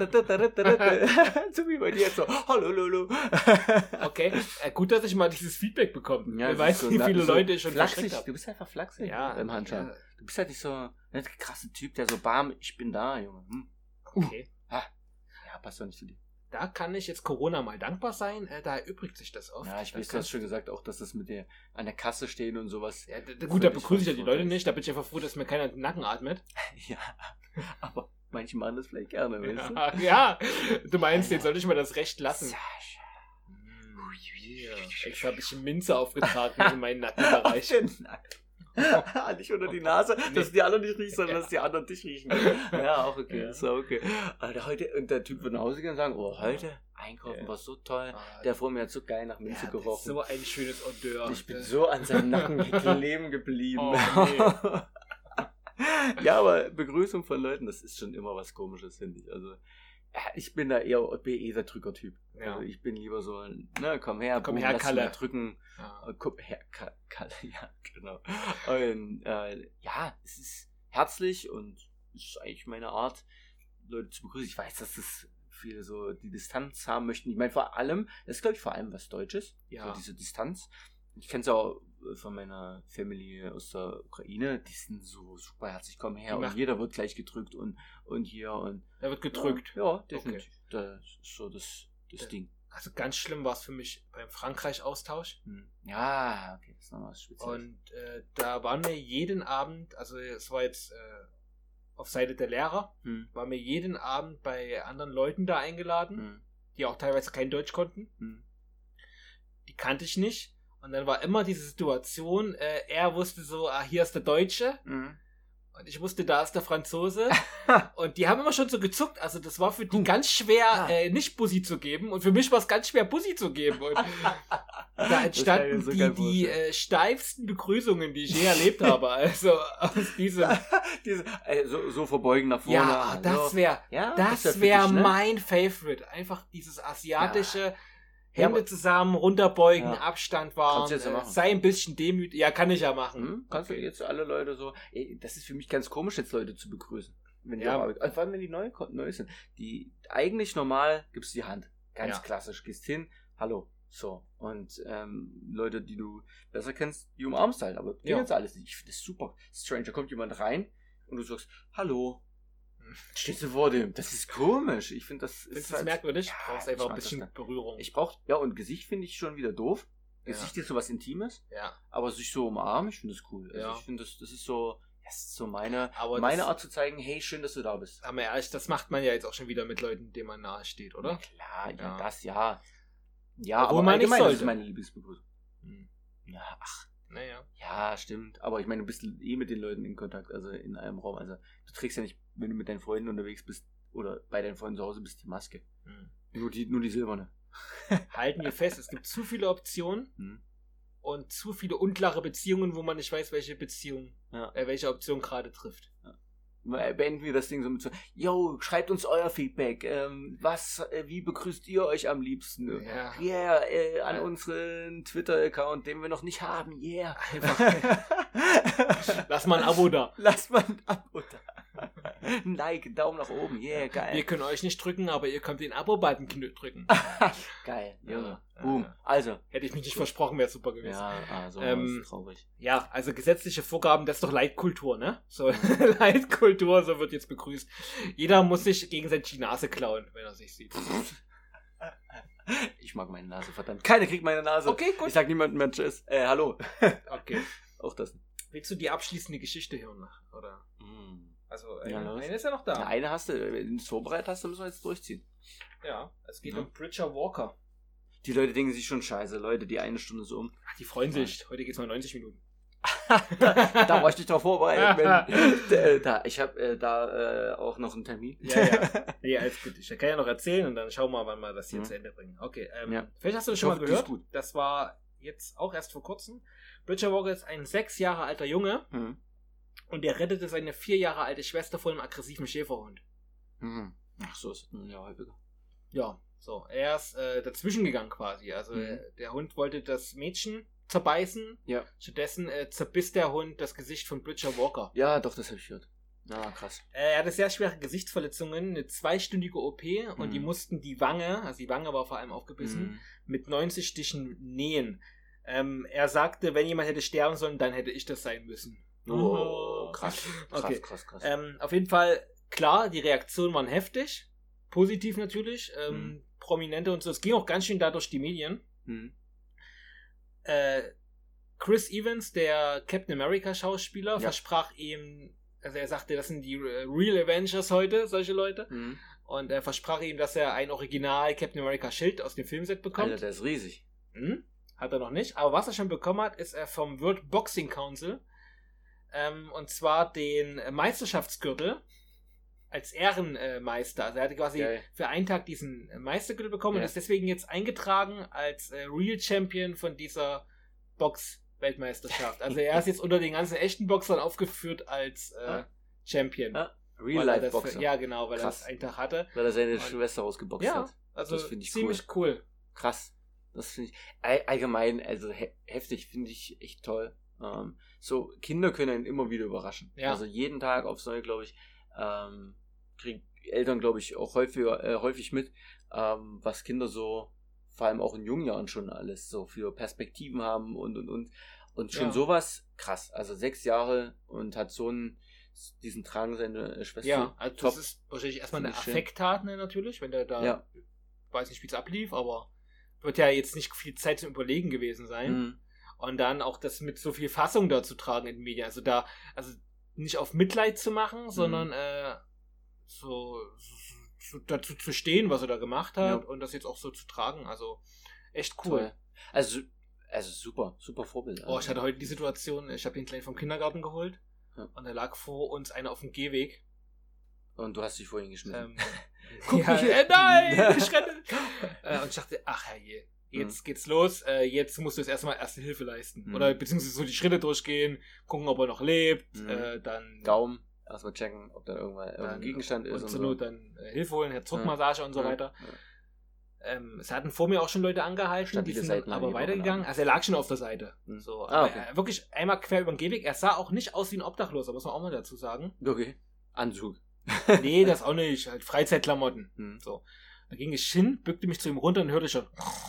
so wie bei dir jetzt so, hallo, lolo. Okay, äh, gut, dass ich mal dieses Feedback bekomme. Ja, Wer weiß, so, wie na- viele so Leute ich schon flachsig. verschreckt habe. Du bist einfach flachsig Ja, beim Handschlag. ja, Du bist halt nicht so ein krasser Typ, der so bam, ich bin da, Junge. Hm. okay. Ja, passt doch nicht zu dir. Da kann ich jetzt Corona mal dankbar sein. Äh, da erübrigt sich das oft. Ja, ich Da weiß, du kannst hast schon gesagt, auch, dass das mit dir an der Kasse stehen und sowas. Ja, d- d- gut, da Völlig begrüße ich ja die Vorteil. Leute nicht. Da bin ich einfach froh, dass mir keiner in den Nacken atmet. Ja, aber manche machen das vielleicht gerne, weißt du? Ja, ja. Du meinst, den sollte ich mal das Recht lassen. Sascha. Hm, hier. Extra ein bisschen Minze aufgetragen in meinen Nackenbereich. Den Nacken. Nicht unter die Nase, dass die anderen nicht riechen, sondern dass die anderen dich riechen. Ja, auch okay. Ja. So, okay. Alter, heute, und der Typ wird nach Hause gehen und sagen, oh, heute einkaufen, Ja. war so toll. Ah, Der vor mir hat so geil nach Minze ja, das ist gerochen. so ein schönes Odeur. Ich bin so an seinem Nacken kleben geblieben. Oh, nee. Ja, aber Begrüßung von Leuten, das ist schon immer was Komisches, finde ich. Also, ja, ich bin da eher, bin eh der Drückertyp. Ja. Also, ich bin lieber so, ne, komm her, Komm boom, her, lass Kalle. mal drücken. Ja. Komm her, Ka- Kalle, ja, genau. Und, äh, ja, es ist herzlich und es ist eigentlich meine Art, Leute zu begrüßen. Ich weiß, dass das viele so die Distanz haben möchten. Ich meine, vor allem, das ist, glaube ich, vor allem was Deutsches. Ja. So diese Distanz. Ich kenne es auch von meiner Family aus der Ukraine. Die sind so super herzlich, komm her. Die Und machen- jeder wird gleich gedrückt und, und hier und. Da wird gedrückt. Ja, ja definitiv. Das ist so das, das Ja. Ding. Also ganz schlimm war es für mich beim Frankreich-Austausch. Hm. Ja, okay, das ist nochmal was Spezielles. Und äh, da waren wir jeden Abend, also es war jetzt äh, auf Seite der Lehrer, Hm. waren wir jeden Abend bei anderen Leuten da eingeladen, Hm. die auch teilweise kein Deutsch konnten. Hm. Die kannte ich nicht. Und dann war immer diese Situation, äh, er wusste so, ah, hier ist der Deutsche. Hm. Und ich wusste, da ist der Franzose. Und die haben immer schon so gezuckt. Also das war für die Hm. ganz schwer, Ja. äh, nicht Bussi zu geben. Und für mich war es ganz schwer, Bussi zu geben. Und da entstanden mir so die, geil die vorstellen. äh, steifsten Begrüßungen, die ich je erlebt habe. Also aus diesem... Diese, äh, so, so verbeugen nach vorne. Ja, hallo. das wäre ja, das wär für wäre dich, ne? mein Favorite. Einfach dieses asiatische... Ja, Hände aber- zusammen, runterbeugen, Ja. Abstand wahren, Kannst du jetzt ja äh, machen. sei ein bisschen demütig. Ja, kann ich ja machen. Hm? Kannst Okay. du jetzt alle Leute so. Ey, das ist für mich ganz komisch, jetzt Leute zu begrüßen. Wenn die Ja. auf Arbeit- also vor allem, wenn die neu, neu sind. Die eigentlich normal gibst die Hand. Ganz Ja. klassisch. Gehst hin, hallo. So. Und ähm, Leute, die du besser kennst, die umarmst halt. Aber die Ja. kennst du alles nicht. Ich finde das super strange. Da kommt jemand rein und du sagst, hallo. Stehst du vor dem? Das ist komisch. Ich finde das. Findest ist du das merkwürdig? Ja, Du brauchst ich einfach ein mag das bisschen nicht. Berührung. Ich brauch, ja, und Gesicht finde ich schon wieder doof. Ja. Gesicht ist so was Intimes. ja. Aber sich so umarmen, ich finde das cool. Also Ja. ich finde, das, das ist so, das ist so meine, Aber meine das, Art zu zeigen, hey, schön, dass du da bist. aber ehrlich, das macht man ja jetzt auch schon wieder mit Leuten, denen man nahe steht, Na oder? klar, ja, Ja. das ja. Ja, Obwohl aber man nicht allgemein, das sollte. ist meine Lieblingsbegrüßung. Hm. Ja, ach, Naja. ja, stimmt. Aber ich meine, du bist eh mit den Leuten in Kontakt, also in einem Raum. Also du trägst ja nicht, wenn du mit deinen Freunden unterwegs bist oder bei deinen Freunden zu Hause bist, die Maske. Hm. Nur die, nur die silberne. Halten wir fest, es gibt zu viele Optionen Hm. und zu viele unklare Beziehungen, wo man nicht weiß, welche Beziehung, Ja. äh, welche Option gerade trifft. Beenden wir das Ding so mit so, yo, schreibt uns euer Feedback. Ähm, was, äh, wie begrüßt ihr euch am liebsten? Ja. Yeah, äh, an Ja. unseren Twitter-Account, den wir noch nicht haben. Yeah. Einfach. Lass mal ein Abo da. Lass mal ein Abo da. Ein Like, ein Daumen nach oben. Yeah, Wir geil. können euch nicht drücken, aber ihr könnt den Abo-Button kn- drücken. Geil, Junge. Ja, Boom. ja. Also. Hätte ich mich nicht versprochen, wäre super gewesen. Ja, also Ähm, ist traurig. Ja, also gesetzliche Vorgaben, das ist doch Leitkultur, ne? So, Leitkultur, so wird jetzt begrüßt. Jeder muss sich gegenseitig die Nase klauen, wenn er sich sieht. Ich mag meine Nase, verdammt. Keiner kriegt meine Nase. Okay, gut. Ich sag niemandem mehr Tschüss. Äh, hallo. Okay. Auch das. Willst du die abschließende Geschichte hören? Oder? Mm. Also, Ja, eine, los. eine ist ja noch Ja, da. eine hast du, wenn du es vorbereitet hast, dann müssen wir jetzt durchziehen. Ja, es geht Ja. um Bridger Walker. Die Leute denken sich schon scheiße, Leute, die eine Stunde so um. Ach, die freuen sich. Heute geht's mal neunzig Minuten. Da war ich nicht drauf vorbereitet. Wenn, äh, da, ich habe äh, da äh, auch noch einen Termin. Ja, ja. Nee, alles gut. Ich kann ja noch erzählen und dann schauen wir mal, wann wir das hier Mhm. zu Ende bringen. Okay, ähm, Ja. vielleicht hast du das Ich schon hoffe, mal die ist gehört. gut. Das war jetzt auch erst vor kurzem. Bridger Walker ist ein sechs Jahre alter Junge Mhm. und er rettete seine vier Jahre alte Schwester vor einem aggressiven Schäferhund. Mhm. Ach so, ist das ja häufiger. Ja, so. Er ist äh, dazwischen gegangen quasi. Also Mhm. äh, der Hund wollte das Mädchen zerbeißen. Ja. Stattdessen äh, zerbiss der Hund das Gesicht von Bridger Walker. Ja, doch, das habe ich gehört. Ja, krass. Äh, er hatte sehr schwere Gesichtsverletzungen, eine zweistündige O P und Mhm. die mussten die Wange, also die Wange war vor allem aufgebissen, Mhm. mit neunzig Stichen nähen. Ähm, er sagte, wenn jemand hätte sterben sollen, dann hätte ich das sein müssen. Oh, krass. Krass, Okay. krass, krass. Ähm, auf jeden Fall, klar, die Reaktionen waren heftig. Positiv natürlich. Ähm, Mhm. Prominente und so. Es ging auch ganz schön da durch die Medien. Mhm. Äh, Chris Evans, der Captain America Schauspieler, Ja. versprach ihm, also er sagte, das sind die äh, Real Avengers heute, solche Leute. Mhm. Und er versprach ihm, dass er ein Original Captain America Schild aus dem Filmset bekommt. Alter, der ist riesig. Hm? Hat er noch nicht. Aber was er schon bekommen hat, ist er vom World Boxing Council. Ähm, und zwar den Meisterschaftsgürtel. als Ehrenmeister. Also er hatte quasi Geil. für einen Tag diesen Meistergürtel bekommen Ja. und ist deswegen jetzt eingetragen als äh, Real Champion von dieser Box-Weltmeisterschaft. Also er ist jetzt unter den ganzen echten Boxern aufgeführt als äh, Ah. Champion. Ah, Weil er das Real-Life-Boxer. für- Ja, genau, weil Krass. er das einen Tag hatte. Weil er seine Und- Schwester rausgeboxt Ja, hat. also Das finde ich ziemlich cool. Krass. Das finde ich all, allgemein, also he heftig, finde ich echt toll. Ähm, so, Kinder können einen immer wieder überraschen. Ja. Also jeden Tag aufs Neue, glaube ich, ähm, kriegen Eltern, glaube ich, auch häufiger, äh, häufig mit, ähm, was Kinder so, vor allem auch in jungen Jahren schon alles so für Perspektiven haben und und und. Und schon Ja. sowas, krass. Also sechs Jahre und hat so einen, diesen Tragen seine äh, Schwester. Ja, also top. das ist wahrscheinlich erstmal eine Finde ich schön. Affekttat ne, natürlich, wenn der da, Ja. weiß nicht, wie es ablief, aber wird ja jetzt nicht viel Zeit zum Überlegen gewesen sein. Mhm. Und dann auch das mit so viel Fassung da zu tragen in den Medien. Also da, also nicht auf Mitleid zu machen, sondern äh, so, so, so dazu zu stehen, was er da gemacht hat Ja. und das jetzt auch so zu tragen. Also echt cool. Toll. Also, also super, super Vorbild. Oh, ich hatte heute die Situation, ich habe ihn gleich vom Kindergarten geholt Ja. und da lag vor uns einer auf dem Gehweg. Und du hast dich vorhin geschnitten. Ähm, Guck ja, mich äh, nein, ich renne. äh, und ich dachte, ach herrje, jetzt Mhm. geht's los, äh, jetzt musst du jetzt erstmal Erste Hilfe leisten. Mhm. Oder beziehungsweise so die Schritte durchgehen, gucken, ob er noch lebt, Mhm. äh, dann Daumen, erstmal checken, ob da irgendwann irgendein dann, Gegenstand ist. und Und zur so. Not dann äh, Hilfe holen, Herzdruckmassage und so Ja. weiter. Ja. Ähm, es hatten vor mir auch schon Leute angehalten, die Stabile sind dann Seitenlage aber über weitergegangen. den Arm. Also er lag schon auf der Seite. Mhm. So, Ah, aber okay. er, wirklich einmal quer über den Gehweg. Er sah auch nicht aus wie ein Obdachloser, muss man auch mal dazu sagen. Okay. Anzug. Nee, das auch nicht. Halt Freizeitklamotten. Hm. So. Da ging ich hin, bückte mich zu ihm runter und hörte schon.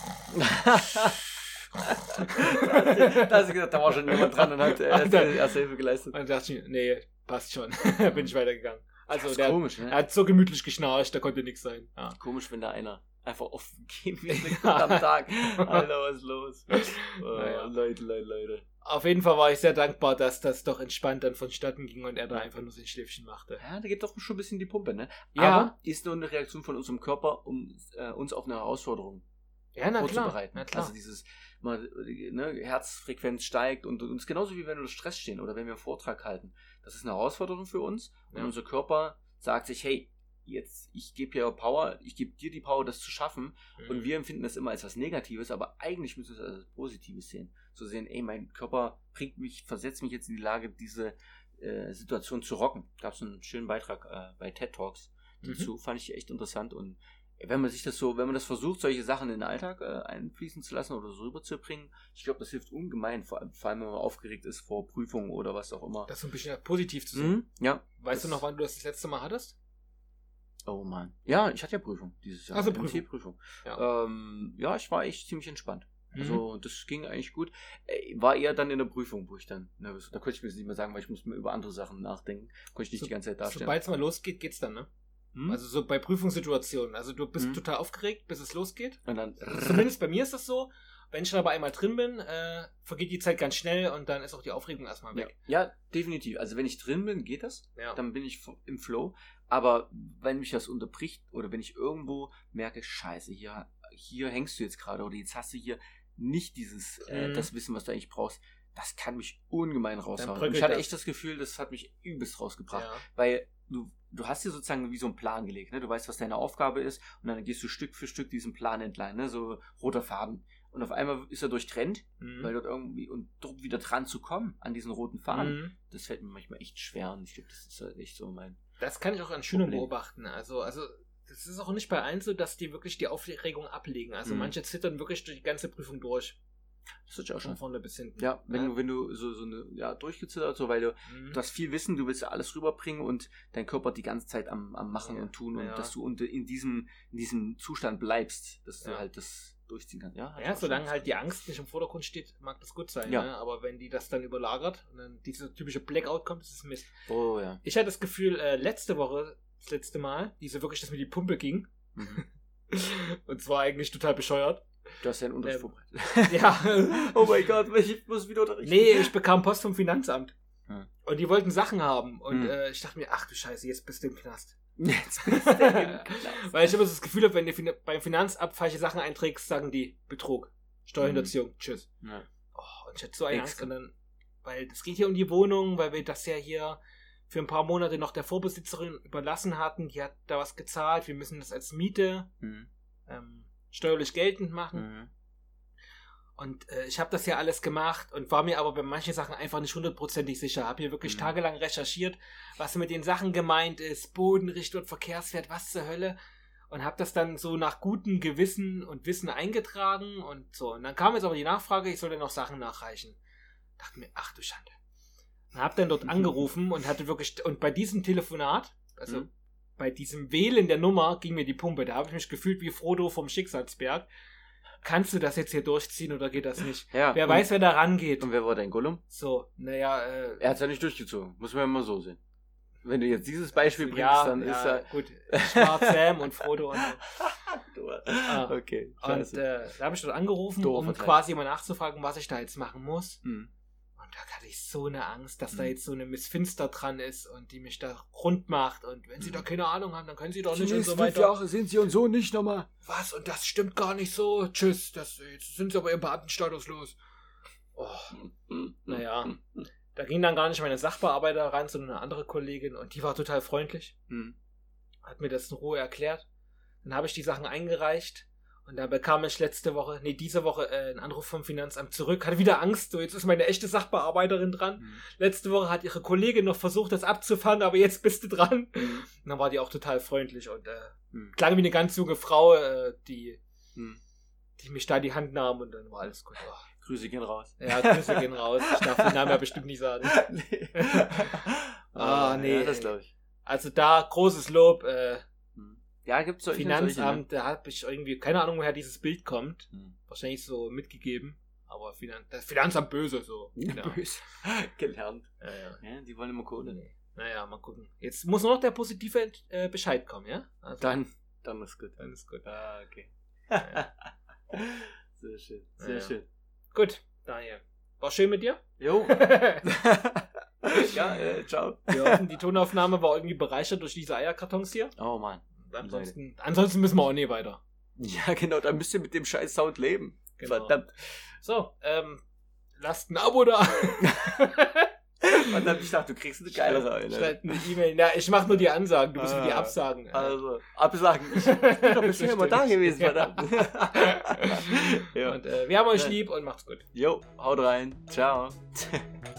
da hast du gesagt, da war schon jemand dran und hat äh, erste, erste Hilfe geleistet. Und dann dachte ich mir, nee, passt schon. Bin ich weitergegangen. Also Das ist der, komisch, ne? er hat so gemütlich geschnarcht, da konnte nichts sein. Ja. Komisch, wenn da einer einfach offen geht wie Ja. am Tag. Alter, was ist los? Oh, Naja. Leute, Leute, Leute. Auf jeden Fall war ich sehr dankbar, dass das doch entspannt dann vonstatten ging und er da einfach nur sein Schläfchen machte. Ja, da geht doch schon ein bisschen die Pumpe, ne? Ja. Aber ist nur eine Reaktion von unserem Körper, um äh, uns auf eine Herausforderung Ja, na klar. vorzubereiten. Na klar. Also dieses mal, ne, Herzfrequenz steigt und uns genauso wie wenn wir unter Stress stehen oder wenn wir einen Vortrag halten. Das ist eine Herausforderung für uns und Ja. unser Körper sagt sich, hey, jetzt, ich gebe dir Power, ich gebe dir die Power, das zu schaffen. Mhm. Und wir empfinden das immer als was Negatives, aber eigentlich müssen wir es als Positives sehen. Zu sehen, ey, mein Körper bringt mich, versetzt mich jetzt in die Lage, diese äh, Situation zu rocken. Gab es einen schönen Beitrag äh, bei TED Talks dazu, fand ich echt interessant. Und wenn man sich das so, wenn man das versucht, solche Sachen in den Alltag äh, einfließen zu lassen oder so rüberzubringen, ich glaube, das hilft ungemein, vor allem, vor allem, wenn man aufgeregt ist vor Prüfungen oder was auch immer. Das so ein bisschen positiv zu sehen. Mhm, ja. Weißt das- du noch, wann du das das letzte Mal hattest? Oh Mann. Ja, ich hatte ja Prüfung dieses Jahr. Also M Prüfung. T-Prüfung. Ja. Ähm, ja, ich war echt ziemlich entspannt. Mhm. Also das ging eigentlich gut. Äh, War eher dann in der Prüfung, wo ich dann nervös war. Da konnte ich mir das nicht mehr sagen, weil ich musste mir über andere Sachen nachdenken. Konnte ich nicht So- die ganze Zeit darstellen. Sobald es mal losgeht, geht's dann, ne? Hm? Also so bei Prüfungssituationen. Also du bist Mhm. total aufgeregt, bis es losgeht. Und dann Zumindest bei mir ist das so. Wenn ich dann aber einmal drin bin, äh, vergeht die Zeit ganz schnell und dann ist auch die Aufregung erstmal ja, weg. ja, definitiv. Also wenn ich drin bin, geht das. Ja. Dann bin ich f- im Flow. Aber wenn mich das unterbricht oder wenn ich irgendwo merke, scheiße, hier, hier hängst du jetzt gerade oder jetzt hast du hier nicht dieses, äh, Mhm. das Wissen, was du eigentlich brauchst, das kann mich ungemein raushauen. Und bröckelt ich hatte das. echt das Gefühl, das hat mich übelst rausgebracht. Ja. Weil du, du hast dir sozusagen wie so einen Plan gelegt, ne? Du weißt, was deine Aufgabe ist und dann gehst du Stück für Stück diesen Plan entlang, ne? So roter Faden. Und auf einmal ist er durchtrennt, Mhm. weil dort irgendwie, und dort wieder dran zu kommen, an diesen roten Faden, Mhm. das fällt mir manchmal echt schwer und ich glaube, das ist halt echt so mein... Das kann ich auch an Schülern Problem. beobachten. Also, also das ist auch nicht bei allen so, dass die wirklich die Aufregung ablegen. Also Mhm. manche zittern wirklich durch die ganze Prüfung durch. Das wird ja auch Von schon. vorne bis hinten. Ja, wenn Ja. du, wenn du so, so eine, ja, durchgezittert, so, weil du, Mhm. du hast viel Wissen, du willst ja alles rüberbringen und dein Körper die ganze Zeit am, am Machen Ja, und Tun und ja. dass du unter, in diesem, in diesem Zustand bleibst, dass du Ja. halt das durchziehen kannst. Ja, hat Ja, auch solange schon. halt die Angst nicht im Vordergrund steht, mag das gut sein. Ja. Ne? Aber wenn die das dann überlagert und dann dieser typische Blackout kommt, ist es Mist. Oh ja. Ich hatte das Gefühl, äh, letzte Woche, das letzte Mal, diese wirklich, dass mir die Pumpe ging. Mhm. Und zwar eigentlich total bescheuert. Du hast ja einen Unterricht Ähm, vorbereitet. Ja. Oh mein Gott, ich muss wieder unterrichten. Nee, ich bekam Post vom Finanzamt. Hm. Und die wollten Sachen haben. Und Hm. äh, ich dachte mir, ach du Scheiße, jetzt bist du im Knast. Jetzt bist du im Knast. Weil ich immer so das Gefühl habe, wenn du fin- beim Finanzamt falsche Sachen einträgst, sagen die Betrug, Steuerhinterziehung, tschüss. Ja. Oh, und ich hatte so eine Angst. Extra. Und dann, weil es geht hier um die Wohnung, weil wir das ja hier für ein paar Monate noch der Vorbesitzerin überlassen hatten. Die hat da was gezahlt. Wir müssen das als Miete mhm. ähm, steuerlich geltend machen. Mhm. Und äh, ich habe das ja alles gemacht und war mir aber bei manchen Sachen einfach nicht hundertprozentig sicher. Habe hier wirklich mhm. tagelang recherchiert, was mit den Sachen gemeint ist. Bodenrichtwert, Verkehrswert, was zur Hölle. Und habe das dann so nach gutem Gewissen und Wissen eingetragen und so. Und dann kam jetzt aber die Nachfrage, ich soll dann noch Sachen nachreichen. Dachte mir, ach du Schande. Und habe dann dort angerufen und hatte wirklich, und bei diesem Telefonat, also mhm. bei diesem Wählen der Nummer, ging mir die Pumpe. Da habe ich mich gefühlt wie Frodo vom Schicksalsberg. Kannst du das jetzt hier durchziehen oder geht das nicht? Ja, wer weiß, wer da rangeht. Und wer war dein Gollum? So, naja, äh... Er hat es ja nicht durchgezogen. Muss man ja mal so sehen. Wenn du jetzt dieses Beispiel bringst, ja, dann ja, ist er... gut. Schwarz Sam und Frodo und so. ah, okay, scheiße. Und äh, da habe ich dort angerufen, Doof, um verteilt. quasi mal nachzufragen, was ich da jetzt machen muss. Mhm. Und da hatte ich so eine Angst, dass mhm. da jetzt so eine Miss Finster dran ist und die mich da rund macht. Und wenn sie mhm. da keine Ahnung haben, dann können sie doch nicht und so weiter. Jahre sind sie und so nicht nochmal. Was? Und das stimmt gar nicht so. Tschüss. Das, jetzt sind sie aber im Beamtenstatus los. Oh. Mhm. Naja. Da ging dann gar nicht meine Sachbearbeiter ran, sondern eine andere Kollegin. Und die war total freundlich. Mhm. Hat mir das in Ruhe erklärt. Dann habe ich die Sachen eingereicht. Und da bekam ich letzte Woche, nee, diese Woche äh, einen Anruf vom Finanzamt zurück. Hatte wieder Angst, so jetzt ist meine echte Sachbearbeiterin dran. Mhm. Letzte Woche hat ihre Kollegin noch versucht, das abzufangen, aber jetzt bist du dran. Mhm. Und dann war die auch total freundlich und äh, mhm. klang wie eine ganz junge Frau, äh, die, mhm. die mich da die Hand nahm und dann war alles gut. Oh. Grüße gehen raus. Ja, Grüße gehen raus. Ich darf den Namen ja bestimmt nicht sagen. nee. ah, nee. Ja, das glaube ich. Also da großes Lob. Äh, Ja, gibt's solche. Finanzamt, solche, ne? da habe ich irgendwie, keine Ahnung, woher dieses Bild kommt. Hm. Wahrscheinlich so mitgegeben. Aber Finan- das Finanzamt böse, so. Uh, genau. Böse. Gelernt. Ja, ja. Ja, die wollen immer Kohle. Nee. Naja, mal gucken. Jetzt muss nur noch der positive äh, Bescheid kommen, ja? Also, dann, dann ist gut. Dann ist gut. Ah, okay. Ja. Sehr schön, sehr ja. schön. Gut, Daniel. War schön mit dir? Jo. ja, äh, ciao. Wir hoffen, die Tonaufnahme war irgendwie bereichert durch diese Eierkartons hier. Oh Mann. Ansonsten, ansonsten müssen wir auch nie weiter. Ja, genau, dann müsst ihr mit dem scheiß Sound leben. Genau. Verdammt. So, ähm, lasst ein Abo da. Verdammt, ich dachte, du kriegst eine geilere eine. Schreibt eine E-Mail. Ja, ich mach nur die Ansagen, du musst mir die absagen. Also, absagen. Ich bin doch bisher immer da gewesen, verdammt. ja. Und äh, wir haben euch lieb und macht's gut. Jo, haut rein. Ciao.